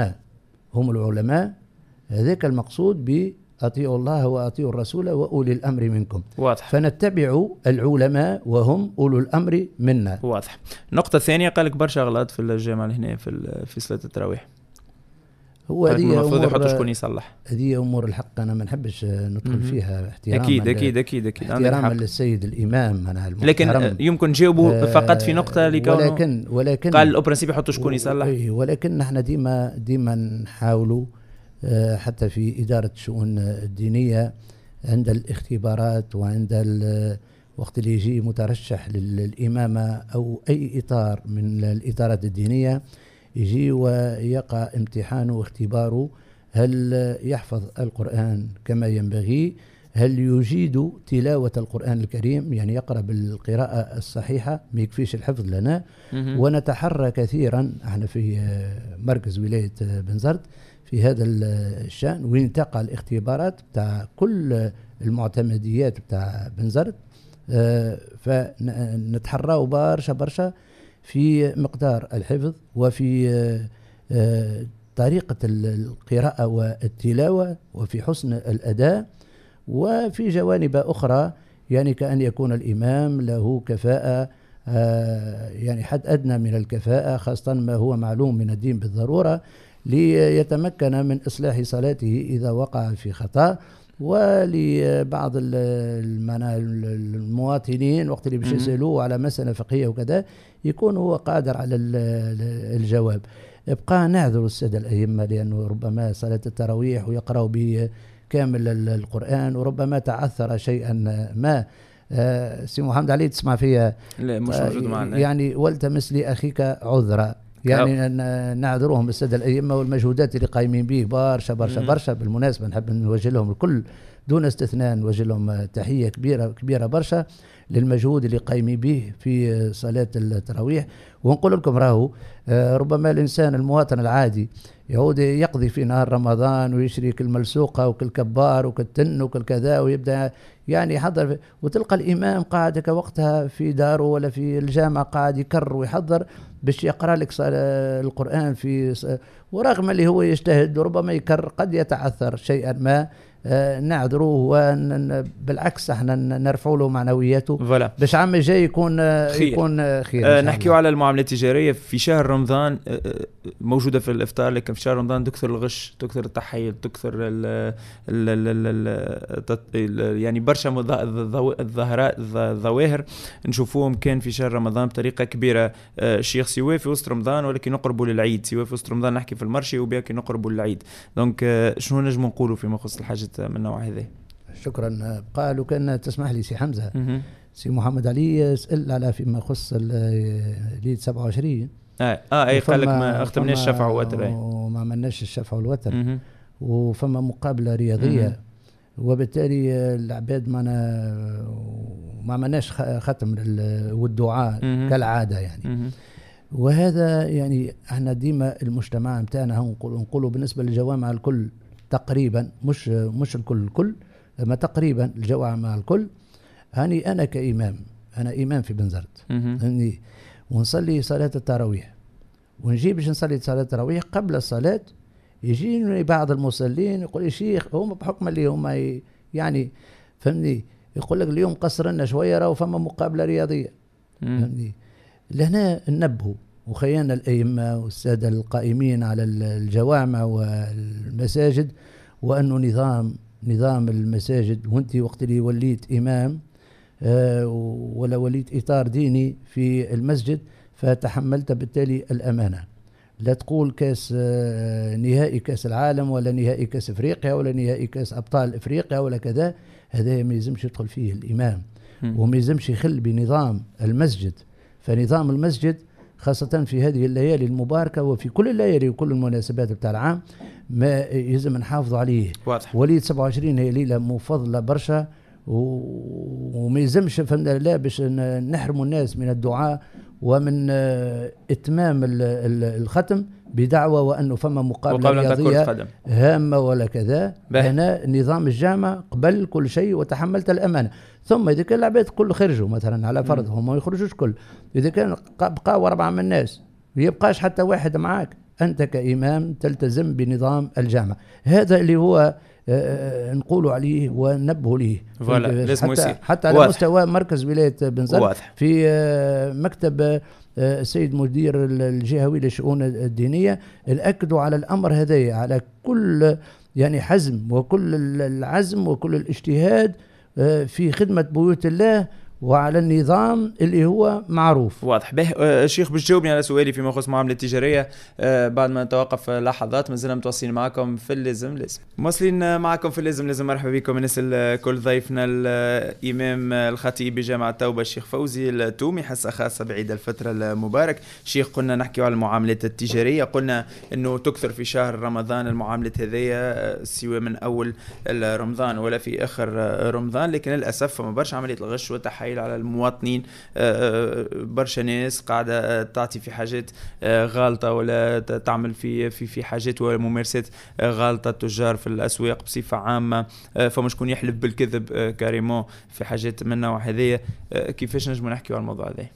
العلماء هذاك المقصود أطيعوا الله وأطيعوا الرسول وأولي الأمر منكم. واضح. فنتبع العلماء وهم أولو الأمر منا. واضح. النقطة الثانية قالك برشا غلط في الجامعة هنا في صلاة التراويح. هو هذه المفروض يحطوا شكون يصلح. هذه أمور الحق أنا ما نحبش ندخل فيها احتراما. أكيد احتراما للسيد الإمام أنا لكن يمكن جاوبوا فقط في نقطة ولكن قال الأوبرنسيب يحطوا شكون يصلح. ولكن نحن ديما نحاولوا حتى في إدارة الشؤون الدينية عند الاختبارات وعند وقت اللي يجي مترشح للإمامة أو أي إطار من الإطارات الدينية يجي ويقع امتحانه واختباره هل يحفظ القرآن كما ينبغي، هل يجيد تلاوة القرآن الكريم يعني يقرأ بالقراءة الصحيحة ما يكفيش الحفظ لنا. ونتحرى كثيرا احنا في مركز ولاية بنزرت في هذا الشأن وين تقع الاختبارات بتاع كل المعتمديات بتاع بنزرت. فنتحرى برشا في مقدار الحفظ وفي طريقة القراءة والتلاوة وفي حسن الأداء وفي جوانب أخرى يعني كأن يكون الإمام له كفاءة يعني حد أدنى من الكفاءة خاصة ما هو معلوم من الدين بالضرورة ليتمكن من إصلاح صلاته إذا وقع في خطأ. ولبعض المواطنين وقت اللي باش يسألوه على مسألة فقهية وكذا يكون هو قادر على الجواب. ابقى نعذر السادة الأئمة لأنه ربما صلاة التراويح ويقرأوا بكامل القرآن وربما تعثر شيئا ما. سي محمد علي تسمع فيها لا مش موجود معنا يعني والتمس لأخيك عذرا يعني نعذرهم السادة الأئمة والمجهودات اللي قايمين به برشا بالمناسبة نحب نوجه لهم الكل دون استثناء نوجه لهم تحية كبيرة برشا للمجهود اللي قايمين به في صلاة التراويح. ونقول لكم راهو ربما الإنسان المواطن العادي يعود يقضي في نهار رمضان ويشري كل ملسوقة وكل كبار وكل تن وكل كذا ويبدأ يعني يحضر وتلقى الإمام قاعد وقتها في داره ولا في الجامعة قاعد يكرر ويحضر باش يقرأ لك القرآن ورغم اللي هو يجتهد وربما يكرر قد يتعثر شيئا ما نعذروه وبالعكس احنا نرفعوا له معنوياته باش عام جاي يكون خير. نحكيوا على المعاملة التجارية في شهر رمضان موجودة في الإفطار لكن في شهر رمضان تكثر الغش تكثر التحيل تكثر يعني برشا الظواهر نشوفوهم كان في شهر رمضان بطريقة كبيرة. الشيخ سواء في وسط رمضان ولكن نقربوا للعيد سواء في وسط رمضان نحكي في المرشي وبياكي نقربوا للعيد. دونك شنو نجم نقولوا فيما يخص الحاجة من النوع هذا؟ شكرا. قالوا كان تسمح لي سي حمزة سي محمد علي سأل على فيما يخص العيد 27 اي قال لك ما اختمناش الشفع والوتر، وما عملناش الشفع والوتر، وفما مقابله رياضيه، وبالتالي العباد ما عملناش ختم والدعاء كالعاده يعني. وهذا يعني احنا ديما المجتمع نتاعنا نقولوا بالنسبه للجوامع الكل تقريبا، مش الكل اما تقريبا الجوامع الكل. هاني انا كامام، انا امام في بنزرت اني ونصلي صلاه التراويح، ونجي باش نصلي صلاه التراويح قبل الصلاه يجيني بعض المصلين يقول يا شيخ هم بحكم اللي هم يعني فهمني يقول لك اليوم قصر لنا شويه راهو فما مقابله رياضيه فهمني. لهنا ننبهوا وخيانا الأئمة والسادة القائمين على الجوامع والمساجد، وأنه نظام المساجد، وانت وقت اللي وليت إمام ولا وليت إطار ديني في المسجد فتحملت بالتالي الأمانة. لا تقول كاس نهائي كاس العالم ولا نهائي كاس افريقيا ولا نهائي كاس ابطال افريقيا ولا كذا، هذا ما يلزمش يدخل فيه الامام وما يلزمش يخل بنظام المسجد. فنظام المسجد خاصة في هذه الليالي المباركة وفي كل الليالي وكل المناسبات بتاع العام ما يلزم نحافظ عليه. واضح. وليد 27 هي ليلة مفضلة برشا وما يلزمش فهمنا لا باش نحرموا الناس من الدعاء ومن اتمام الختم بدعوة وانه فما مقابلة رياضية هامة ولا كذا. هنا نظام الجامع قبل كل شيء وتحملت الامانة. ثم اذا كان العباد كل خرجوا مثلا على فرض هم ما يخرجوش كل، اذا كان بقاو 4 من الناس يبقاش حتى واحد معاك، انت كامام تلتزم بنظام الجامع. هذا اللي هو نقولوا عليه وننبهوا ليه حتى على مستوى مركز ولاية بنزرت في مكتب السيد مدير الجهوي للشؤون الدينية نأكدوا على الأمر هذا، على كل يعني حزم وكل العزم وكل الاجتهاد في خدمة بيوت الله وعلى النظام اللي هو معروف. واضح. به الشيخ باش تجاوبني على سؤالي فيما يخص معاملة التجارية بعد ما نتوقف لحظات. ما زلنا متواصلين معكم في اللازم مواصلين معكم في اللازم. مرحبا بكم نسأل كل ضيفنا الإمام الخطيب بجامعة التوبة الشيخ فوزي التومي، حصة خاصة بعيد الفترة المبارك. شيخ قلنا نحكي على المعاملات التجارية، قلنا انه تكثر في شهر رمضان المعاملات هذية سواء من اول رمضان ولا في اخر رمضان، لكن للاسف فما برشا عملية الغش والتحايل على المواطنين. برشا ناس قاعدة تعطي في حاجات غالطة ولا تعمل في حاجات وممارسات غالطة. التجار في الأسواق بصفة عامة فما شكون يحلف بالكذب كاريمون في حاجات من النوع هذه. كيفاش نجم نحكي على الموضوع هذا؟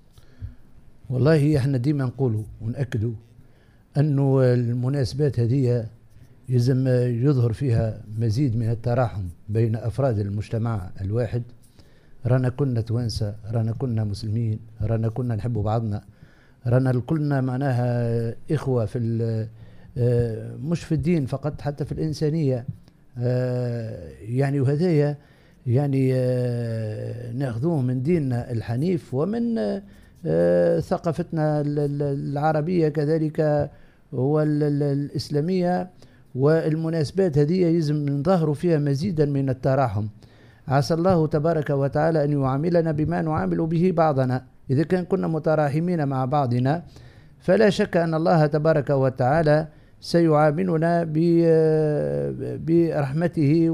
والله احنا ديما نقولوا ونأكدوا أنه المناسبات هذه يلزم يظهر فيها مزيد من التراحم بين أفراد المجتمع الواحد. رانا كنا توانسة، رانا كنا مسلمين، رانا كنا نحب بعضنا، رانا كلنا معناها إخوة في مش في الدين فقط حتى في الإنسانية يعني. وهذايا يعني ناخذوه من ديننا الحنيف ومن ثقافتنا العربية كذلك والإسلامية. والمناسبات هذه يلزم نظهر فيها مزيدا من التراحم. عسى الله تبارك وتعالى أن يعاملنا بما نعامل به بعضنا. إذا كنا متراحمين مع بعضنا فلا شك أن الله تبارك وتعالى سيعاملنا برحمته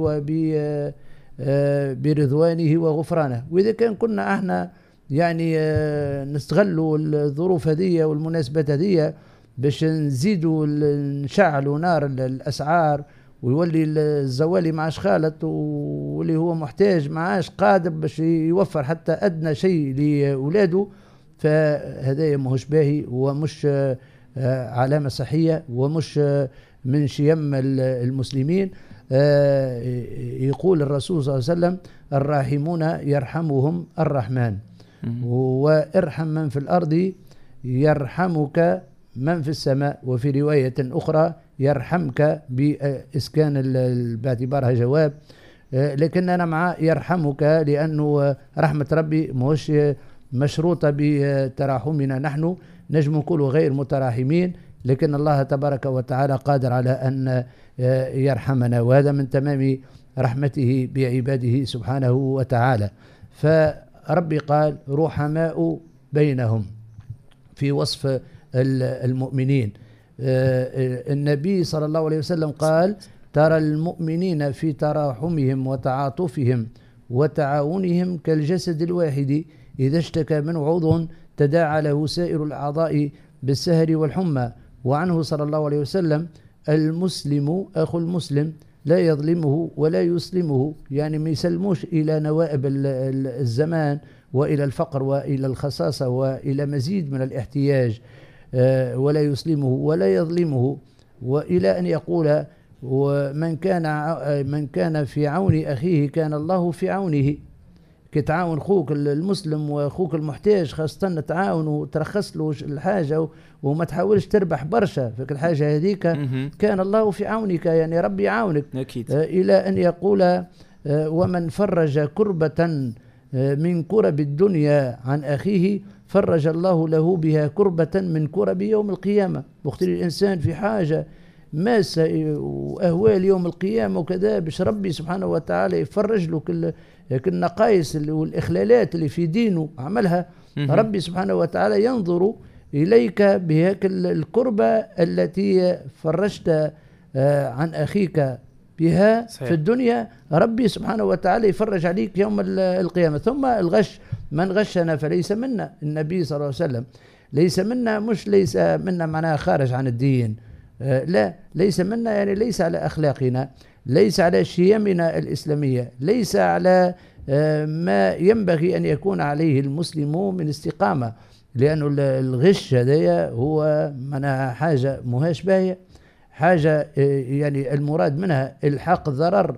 وبرضوانه وغفرانه. وإذا كنا احنا يعني نستغلوا الظروف هذه والمناسبات هذه باش نزيدوا نشعلوا نار الأسعار ويولي الزوالي معاش خالط واللي هو محتاج معاش قادر باش يوفر حتى أدنى شيء لأولاده، فهذا ماهوش باهي ومش علامة صحية ومش من شيم المسلمين. يقول الرسول صلى الله عليه وسلم الراحمون يرحمهم الرحمن، وارحم من في الأرض يرحمك من في السماء. وفي رواية أخرى يرحمك بإسكان باعتبارها جواب، لكن أنا مع يرحمك لأنه رحمة ربي مش مشروطة بتراحمنا. نحن نجم نقول غير متراحمين لكن الله تبارك وتعالى قادر على أن يرحمنا، وهذا من تمام رحمته بعباده سبحانه وتعالى. فربي قال رحماء بينهم في وصف المؤمنين. النبي صلى الله عليه وسلم قال: ترى المؤمنين في تراحمهم وتعاطفهم وتعاونهم كالجسد الواحد إذا اشتكى منه عضو تداعى له سائر الأعضاء بالسهر والحمى. وعنه صلى الله عليه وسلم: المسلم أخو المسلم لا يظلمه ولا يسلمه، يعني ما يسلموش إلى نوائب الزمان وإلى الفقر وإلى الخصاصة وإلى مزيد من الاحتياج، ولا يسلمه ولا يظلمه، وإلى أن يقول: من كان في عون أخيه كان الله في عونه. كتعاون خوك المسلم واخوك المحتاج، خاصة تعاون وترخص له الحاجة وما تحاولش تربح برشا فك الحاجة هذيك، كان الله في عونك، يعني ربي يعاونك. أكيد. إلى أن يقول: ومن فرج كربة من كرب الدنيا عن أخيه فرج الله له بها كربة من كرب يوم القيامة. وقت الإنسان في حاجة ماسة وأهوال يوم القيامة وكذا، باش ربي سبحانه وتعالى يفرج له كل النقائص والإخلالات اللي في دينه عملها، ربي سبحانه وتعالى ينظر إليك بهيك الكربة التي فرجت عن أخيك بها صحيح. في الدنيا ربي سبحانه وتعالى يفرج عليك يوم القيامة. ثم الغش: من غشنا فليس منا. النبي صلى الله عليه وسلم: ليس منا، مش ليس منا معناها خارج عن الدين، لا، ليس منا يعني ليس على أخلاقنا، ليس على شيمنا الإسلامية، ليس على ما ينبغي أن يكون عليه المسلم من استقامة. لأنه الغش هذا هو منها حاجة مهاش باهية، حاجة يعني المراد منها الحاق الضرر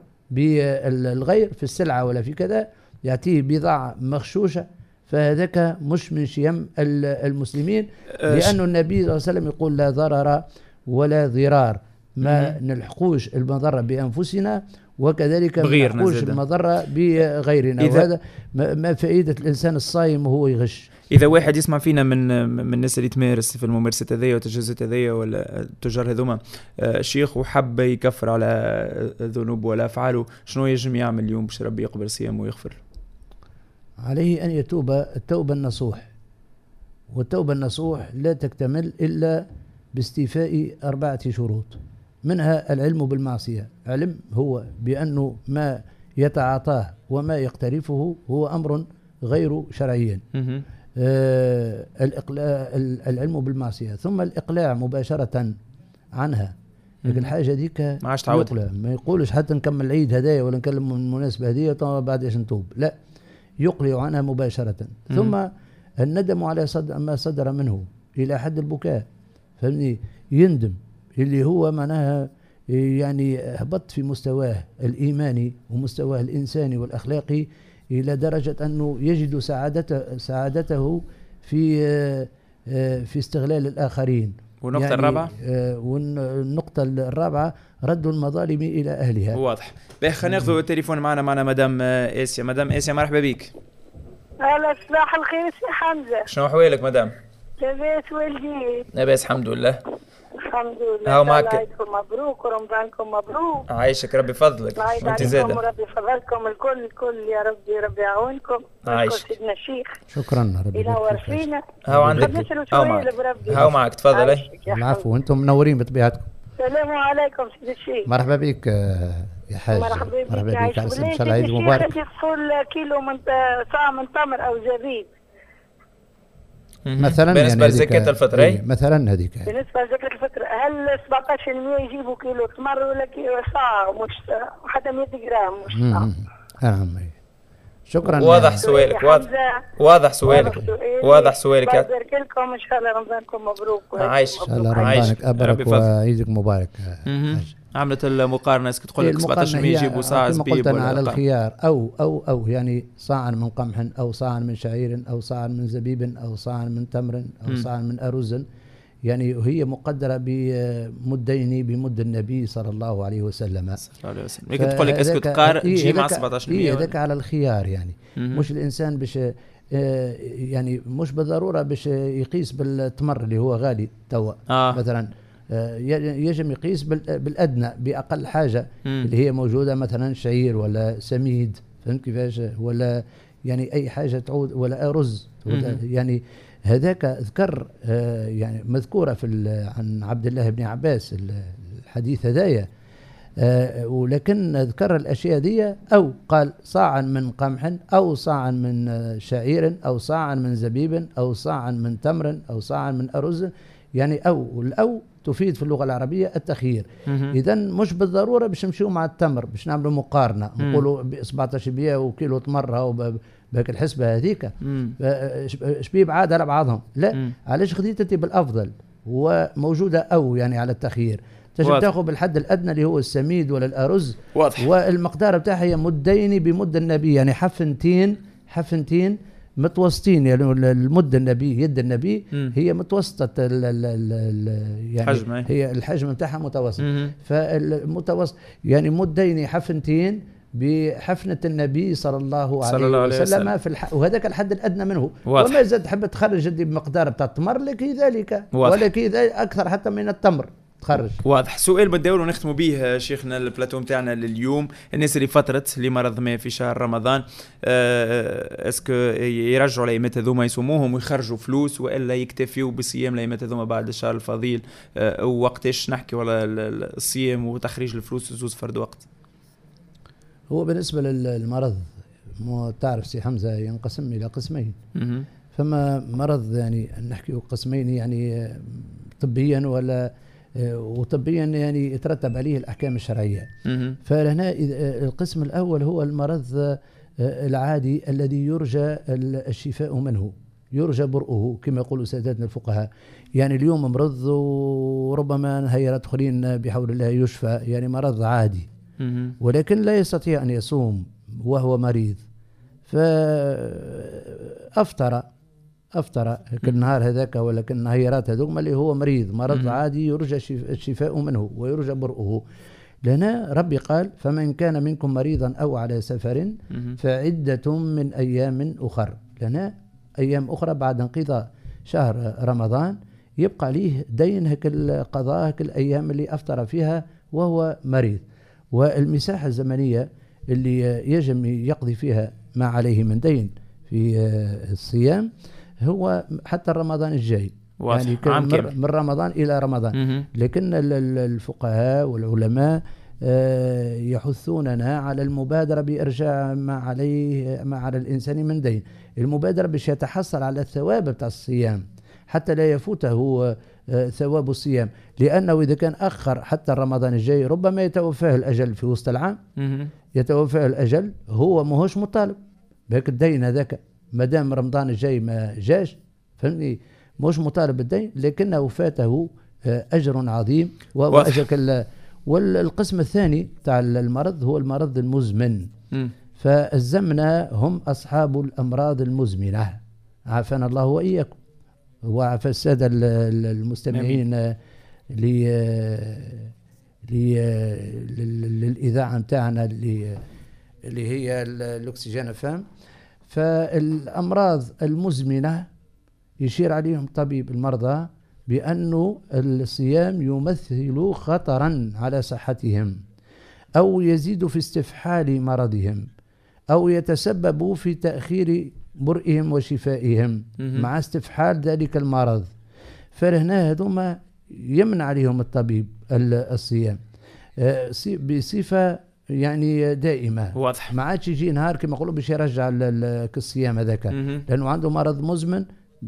بالغير في السلعة ولا في كذا، يعطيه بضاعة مغشوشة، فهذاك مش من شيم المسلمين. لأن النبي صلى الله عليه وسلم يقول: لا ضرر ولا ضرار، ما نلحقوش المضرة بأنفسنا وكذلك ما نلحقوش المضرة بغيرنا. وهذا ما فائدة الإنسان الصايم وهو يغش. إذا واحد يسمع فينا من الناس اللي تمارس في الممارسة هذية وتجهزات هذية ولا التجار هذوما شيخ وحب يكفر على ذنوب ولا أفعاله، شنو يجم يعمل اليوم باش ربي يقبل صيامه ويغفر؟ عليه أن يتوب التوبة النصوح، والتوبة النصوح لا تكتمل إلا باستيفاء 4 شروط، منها العلم بالمعصية. علم هو بأنه ما يتعاطاه وما يقترفه هو أمر غير شرعي. العلم بالمعصية، ثم الإقلاع مباشرة عنها. لكن الحاجة ديك ما يقولش حتى نكمل العيد هدايا ولا نكلم المناسبة هدية بعد إيش نتوب، لا، يقلع عنها مباشرة. ثم الندم على ما صدر منه إلى حد البكاء، فهمني، يندم، اللي هو معناها يعني هبط في مستواه الإيماني ومستواه الإنساني والأخلاقي إلى درجة أنه يجد سعادته في استغلال الآخرين. والنقطة يعني الرابعة؟ والنقطة الرابعة: رد المظالم إلى أهلها. واضح. خلينا ناخذ التليفون معنا مدام آسيا. مدام آسيا، مرحبا بك. هلا، صباح الخير سي حمزة. شنو أحوالك مدام؟ لاباس والدي؟ لاباس الحمد لله. الحمد لله. هاو معك. عيدكم مبروك ورمضانكم مبروك. عايشك ربي فضلك. وانت زاده. ربي فضلكم الكل يا ربي يعاونكم. عايش سيدنا الشيخ. شكرا ربي ينور فينا. هاو عندك. هاو معك تفضل. العفو، وانتم منورين بطبيعتكم. السلام عليكم سيدي الشيخ. مرحبا بك يا حاج. مرحبا بك. ان شاء الله عيد مبارك. تدخل كيلو من صاع من تمر او زبيب مثلا، بالنسبة لزكاة الفطر. مثلا هذيك بالنسبة لزكاة الفطر، هل 17% يجيبوا كيلو تمر ولا كيلو صاع، مش حتى 100 جرام مش صاع؟ نعم. شكرا. واضح سؤالك. واضح سؤالك. بارك لكم ان شاء الله، رمضانكم مبروك. عايش ان شاء الله رمضانك ابارك وعيدك مبارك. عملت المقارنة تقول لك 17% يجيبوا صاع زبيب ولا على الخيار أو يعني صاعا من قمح أو صاعا من شعير أو صاعا من زبيب أو صاعا من تمر أو صاعا من أرز، يعني هي مقدرة بمد النبي صلى الله عليه وسلم. لكن تقول لك اسكت قار تجي مع 17%. هذاك على الخيار، يعني مش الإنسان باش يعني مش بالضرورة باش يقيس بالتمر اللي هو غالي توا مثلا، يجب يقيس بالأدنى بأقل حاجة اللي هي موجودة، مثلا شعير ولا سميد، فهمت كيفاش، ولا يعني أي حاجة تعود، ولا رز يعني هذاك ذكر يعني مذكورة عن عبد الله بن عباس الحديث هدايا، ولكن ذكر الأشياء دي، أو قال صاعا من قمح أو صاعا من شعير أو صاعا من زبيب أو صاعا من تمر أو صاعا من أرز، يعني أو تفيد في اللغة العربية التخيير. إذا مش بالضرورة باش نمشيو مع التمر باش نعملوا مقارنة نقولوا 17 بيا وكيلو تمر أو بهك الحسبة هذيك شبيه بعاد على بعضهم، لا. علاش خديت انت بالأفضل وموجودة أو يعني على التخيير، تجب تاخذ بالحد الأدنى اللي هو السميد ولا الأرز. واضح. والمقدار بتاعها هي مدين بمد النبي، يعني حفنتين متوسطين، يعني المد النبي يد النبي هي متوسطة يعني حجم. هي الحجم بتاعها متوسط. فالمتوسط يعني مدين حفنتين بحفنة النبي صلى الله عليه وسلم وهذاك الحد الأدنى منه. واضح. وما زاد تحب تخرج بمقدار بتاع التمر لكي ذلك، ولكن أكثر حتى من التمر تخرج. واضح. سؤال بنداول ونختموا به شيخنا البلاتو متاعنا لليوم، الناس اللي فترت لمرض ما في شهر رمضان، اسكو يرجعوا الايامات هذوما يصوموهم ويخرجوا فلوس، والا يكتفيوا بصيام الايامات هذوما بعد الشهر الفضيل؟ وقتاش نحكي ولا الصيام وتخريج الفلوس زوز فرد وقت؟ هو بالنسبة للمرض تعرف سي حمزة ينقسم إلى قسمين. فما مرض يعني نحكي قسمين يعني طبيا ولا وطبيا يعني يترتب عليه الأحكام الشرعية. فهنا القسم الأول هو المرض العادي الذي يرجى الشفاء منه، يرجى برؤه كما يقول سادتنا الفقهاء. يعني اليوم مرض وربما نهيرات أخرين بحول الله يشفى، يعني مرض عادي ولكن لا يستطيع أن يصوم وهو مريض، فأفطر كل نهار هذاك ولا كل نهيرات هذوك اللي هو مرض عادي يرجى الشفاء منه ويرجى برؤه. لنا ربي قال فمن كان منكم مريضا أو على سفر فعدة من أيام أخر. لنا أيام أخرى بعد انقضاء شهر رمضان يبقى عليه دين هك القضاء هك الأيام اللي أفطر فيها وهو مريض. والمساحة الزمنية اللي يجب يقضي فيها ما عليه من دين في الصيام هو حتى رمضان الجاي، يعني من رمضان إلى رمضان. لكن الفقهاء والعلماء يحثوننا على المبادرة بإرجاع ما على الإنسان من دين، المبادرة باش يتحصل على الثواب بتاع الصيام حتى لا يفوته ثواب الصيام، لأنه إذا كان أخر حتى رمضان الجاي ربما يتوفاه الأجل في وسط العام، يتوفاه الأجل هو ماهوش مطالب بهك الدين هذاك مادام رمضان الجاي ما جاش، فهمني، مش مطالب بالدين لكنه فاته أجر عظيم وأجر. والقسم الثاني تاع المرض هو المرض المزمن. فالزمنة هم أصحاب الأمراض المزمنة، عافانا الله وإياكم وعافى السادة المستمعين للإذاعة متاعنا اللي هي الأكسجين فام. فالأمراض المزمنة يشير عليهم طبيب المرضى بأنه الصيام يمثل خطرا على صحتهم أو يزيد في استفحال مرضهم أو يتسبب في تأخير برئهم وشفائهم مع استفحال ذلك المرض. فلهنا هذوما يمنع عليهم الطبيب الصيام بصفة يعني دائمة. واضح. ما عادش يجي نهار كما يقولوا باش يرجع الصيام هذاك، لأنه عنده مرض مزمن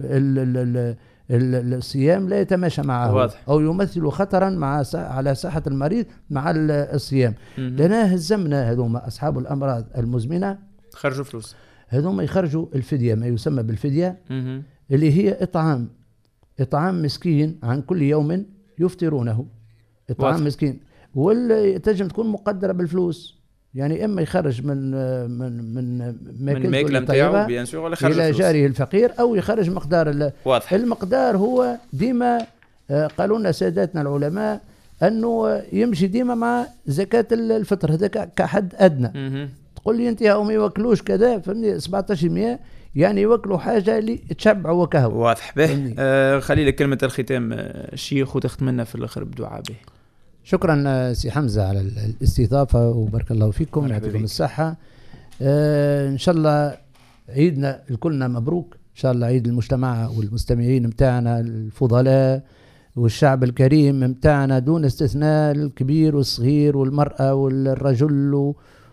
الصيام لا يتماشى معه. واضح. أو يمثل خطرا على صحة المريض مع الصيام. لنا هزمنا هذوما أصحاب الأمراض المزمنة خرجوا فلوس، هذوما يخرجوا الفدية، ما يسمى بالفدية اللي هي إطعام مسكين عن كل يوم يفطرونه، إطعام واضح. مسكين، واللي تجم تكون مقدرة بالفلوس، يعني إما يخرج من ماكلة نتاعو إلى جاره الفقير أو يخرج مقدار المقدار هو ديما قالوا لنا ساداتنا العلماء أنه يمشي ديما مع زكاة الفطر، هذا كحد أدنى. تقول لي أنت يا أمي يوكلوش كذا، فهمني 17% يعني يوكلوا حاجة اللي تشبعوا وكهو. واضح به. خلي لك كلمة الختام شيخ وتختمنا في الآخر بدعاء به. شكرا سي حمزة على الاستضافة وبارك الله فيكم، يعطيكم الصحة. إن شاء الله عيدنا الكلنا مبروك شاء الله عيد المجتمع والمستمعين متاعنا الفضلاء والشعب الكريم متاعنا دون استثناء، الكبير والصغير والمرأة والرجل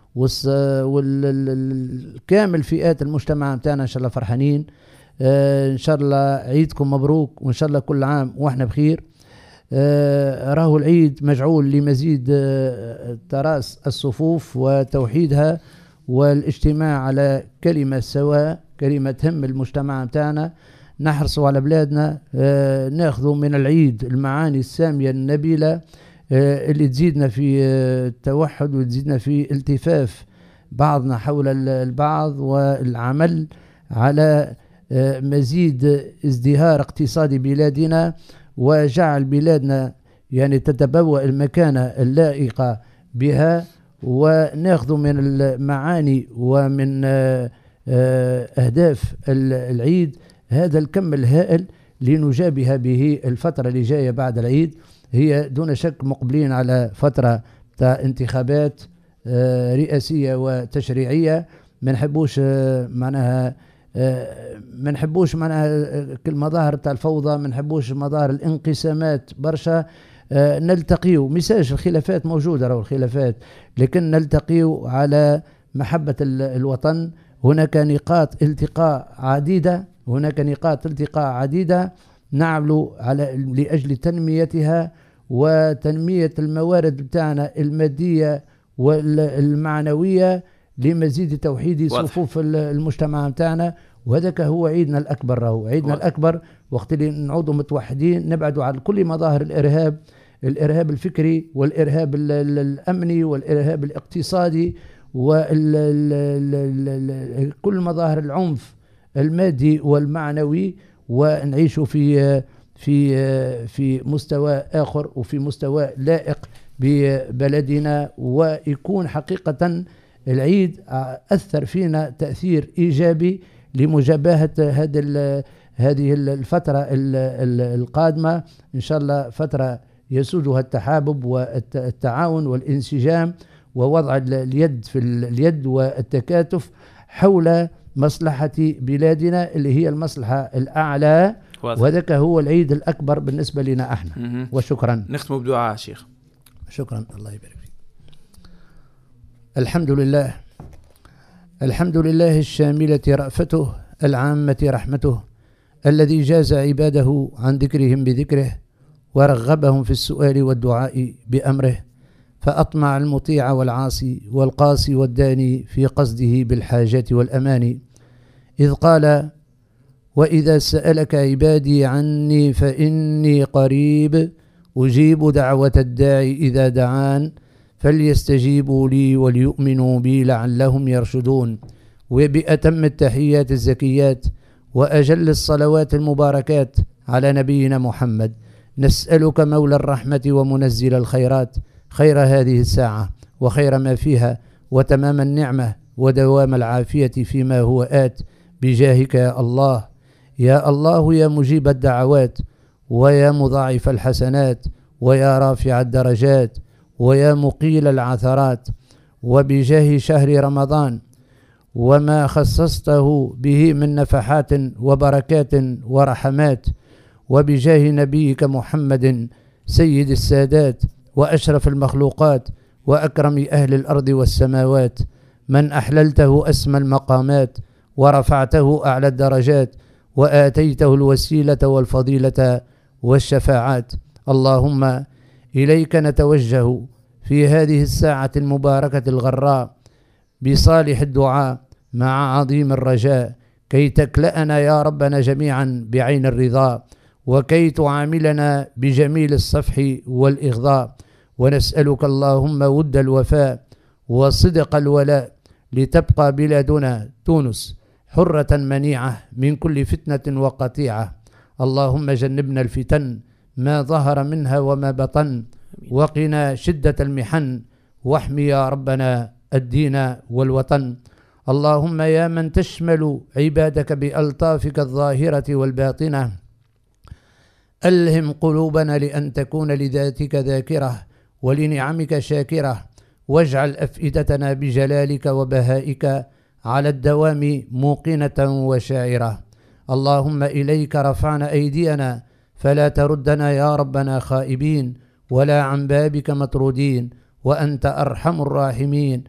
والكامل فئات المجتمع متاعنا إن شاء الله فرحانين. إن شاء الله عيدكم مبروك، وإن شاء الله كل عام وإحنا بخير. راهو العيد مجعول لمزيد تراس الصفوف وتوحيدها والاجتماع على كلمة سواء، كلمة تهم المجتمع متاعنا. نحرصوا على بلادنا، ناخذوا من العيد المعاني السامية النبيلة اللي تزيدنا في التوحد وتزيدنا في التفاف بعضنا حول البعض، والعمل على مزيد ازدهار اقتصادي بلادنا، وجعل بلادنا يعني تتبوأ المكانة اللائقة بها، وناخذ من المعاني ومن أهداف العيد هذا الكم الهائل لنجابه به الفترة اللي جاية بعد العيد. هي دون شك مقبلين على فترة انتخابات رئاسية وتشريعية. ما نحبوش معناها كل مظاهر تاع الفوضى، ما نحبوش مظاهر الانقسامات برشا. نلتقيو مساج الخلافات موجودة، راهو الخلافات، لكن نلتقيو على محبة الوطن. هناك نقاط التقاء عديدة نعمل لأجل تنميتها وتنمية الموارد بتاعنا المادية والمعنوية لمزيد توحيد صفوف المجتمع بتاعنا. وهذاك هو عيدنا الأكبر، عيدنا الأكبر وقت اللي نعودوا متوحدين، نبعدوا عن كل مظاهر الإرهاب الفكري والإرهاب الأمني والإرهاب الاقتصادي وكل مظاهر العنف المادي والمعنوي، ونعيش في مستوى آخر وفي مستوى لائق ببلدنا. ويكون حقيقة العيد أثر فينا تأثير إيجابي لمجابهة هذه الفترة القادمة. إن شاء الله فترة يسودها التحابب والتعاون والانسجام ووضع اليد في اليد والتكاتف حول مصلحة بلادنا اللي هي المصلحة الأعلى، وذاك هو العيد الأكبر بالنسبة لنا احنا. وشكرا. نختم بدعاء شيخ. شكرا، الله يبارك فيك. الحمد لله الشاملة رأفته، العامة رحمته، الذي جاز عباده عن ذكرهم بذكره ورغبهم في السؤال والدعاء بأمره، فأطمع المطيع والعاصي والقاسي والداني في قصده بالحاجات والأمان، إذ قال: وإذا سألك عبادي عني فإني قريب أجيب دعوة الداعي إذا دعان، فليستجيبوا لي وليؤمنوا بي لعلهم يرشدون. وبأتم التحيات الزكيات وأجل الصلوات المباركات على نبينا محمد، نسألك مولى الرحمة ومنزل الخيرات خير هذه الساعة وخير ما فيها، وتمام النعمة ودوام العافية فيما هو آت، بجاهك يا الله. يا الله يا مجيب الدعوات، ويا مضاعف الحسنات، ويا رافع الدرجات، ويا مقيل العثرات، وبجاه شهر رمضان وما خصصته به من نفحات وبركات ورحمات، وبجاه نبيك محمد سيد السادات وأشرف المخلوقات وأكرم أهل الأرض والسماوات، من أحللته أسمى المقامات ورفعته أعلى الدرجات وآتيته الوسيلة والفضيلة والشفاعات. اللهم إليك نتوجه في هذه الساعة المباركة الغراء بصالح الدعاء مع عظيم الرجاء، كي تكلأنا يا ربنا جميعا بعين الرضا، وكي تعاملنا بجميل الصفح والإغضاء. ونسألك اللهم ود الوفاء وصدق الولاء، لتبقى بلادنا تونس حرة منيعة من كل فتنة وقطيعة. اللهم جنبنا الفتن ما ظهر منها وما بطن، وقنا شدة المحن، واحمي يا ربنا الدين والوطن. اللهم يا من تشمل عبادك بألطافك الظاهرة والباطنة، ألهم قلوبنا لأن تكون لذاتك ذاكرة ولنعمك شاكرة، واجعل أفئدتنا بجلالك وبهائك على الدوام موقنة وشاعرة. اللهم إليك رفعنا أيدينا فلا تردنا يا ربنا خائبين ولا عن بابك مطرودين، وأنت أرحم الراحمين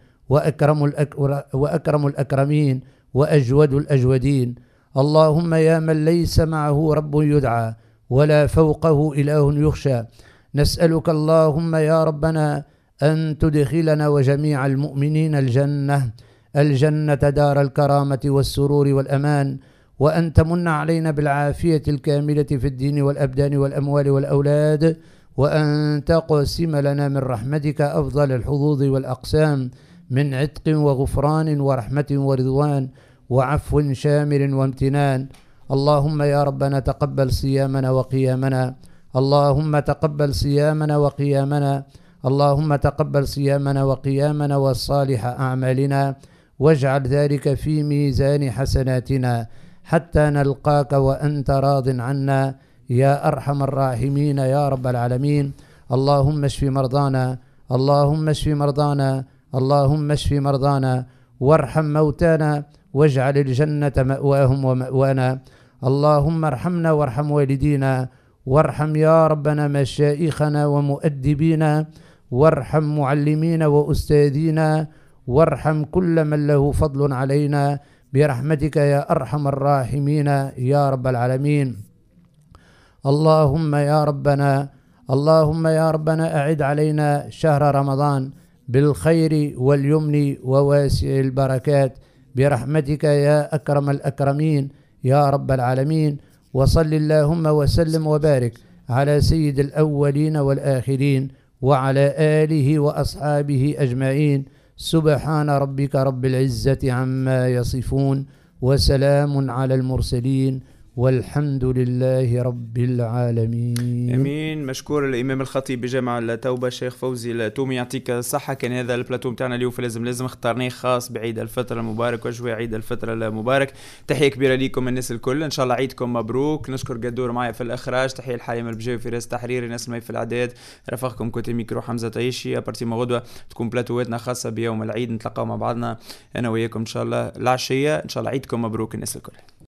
وأكرم الأكرمين وأجود الأجودين. اللهم يا من ليس معه رب يدعى ولا فوقه إله يخشى، نسألك اللهم يا ربنا أن تدخلنا وجميع المؤمنين الجنة دار الكرامة والسرور والأمان، وأن تمن علينا بالعافية الكاملة في الدين والأبدان والأموال والأولاد، وأن تقسم لنا من رحمتك أفضل الحظوظ والأقسام من عتق وغفران ورحمة ورضوان وعفو شامل وامتنان. اللهم يا ربنا تقبل صيامنا وقيامنا، اللهم تقبل صيامنا وقيامنا، اللهم تقبل صيامنا وقيامنا وصالح أعمالنا، واجعل ذلك في ميزان حسناتنا حتى نلقاك وأنت راض عنا يا أرحم الراحمين يا رب العالمين. اللهم اشف مرضانا، اللهم اشف مرضانا، اللهم اشف مرضانا، وارحم موتانا، واجعل الجنة مأواهم ومأوانا. اللهم ارحمنا وارحم والدينا، وارحم يا ربنا مشايخنا ومؤدبينا، وارحم معلمينا وأستاذينا، وارحم كل من له فضل علينا برحمتك يا أرحم الراحمين يا رب العالمين. اللهم يا ربنا أعد علينا شهر رمضان بالخير واليمن وواسع البركات برحمتك يا أكرم الأكرمين يا رب العالمين. وصل اللهم وسلم وبارك على سيد الأولين والآخرين وعلى آله وأصحابه أجمعين. سبحان ربك رب العزة عما يصفون، وسلام على المرسلين، والحمد لله رب العالمين. امين. مشكور الامام الخطيب بجامع التوبه الشيخ فوزي التومي، يعطيك الصحه. كان هذا البلاتو بتاعنا اليوم لازم اختارناه خاص بعيد الفطر المبارك وجوه عيد الفطر المبارك. تحيه كبيره ليكم الناس الكل، ان شاء الله عيدكم مبروك. نشكر قدور معايا في الاخراج، تحيه لحالي البجاوي في راس تحرير، ناس المي في الاعداد، رفقكم كوتي ميكرو حمزه طيشي. ابارتي ما غدوه تكون بلاتواتنا خاصه بيوم العيد، نتلاقاو مع بعضنا انا وياكم ان شاء الله العشيه. ان شاء الله عيدكم مبروك الناس الكل.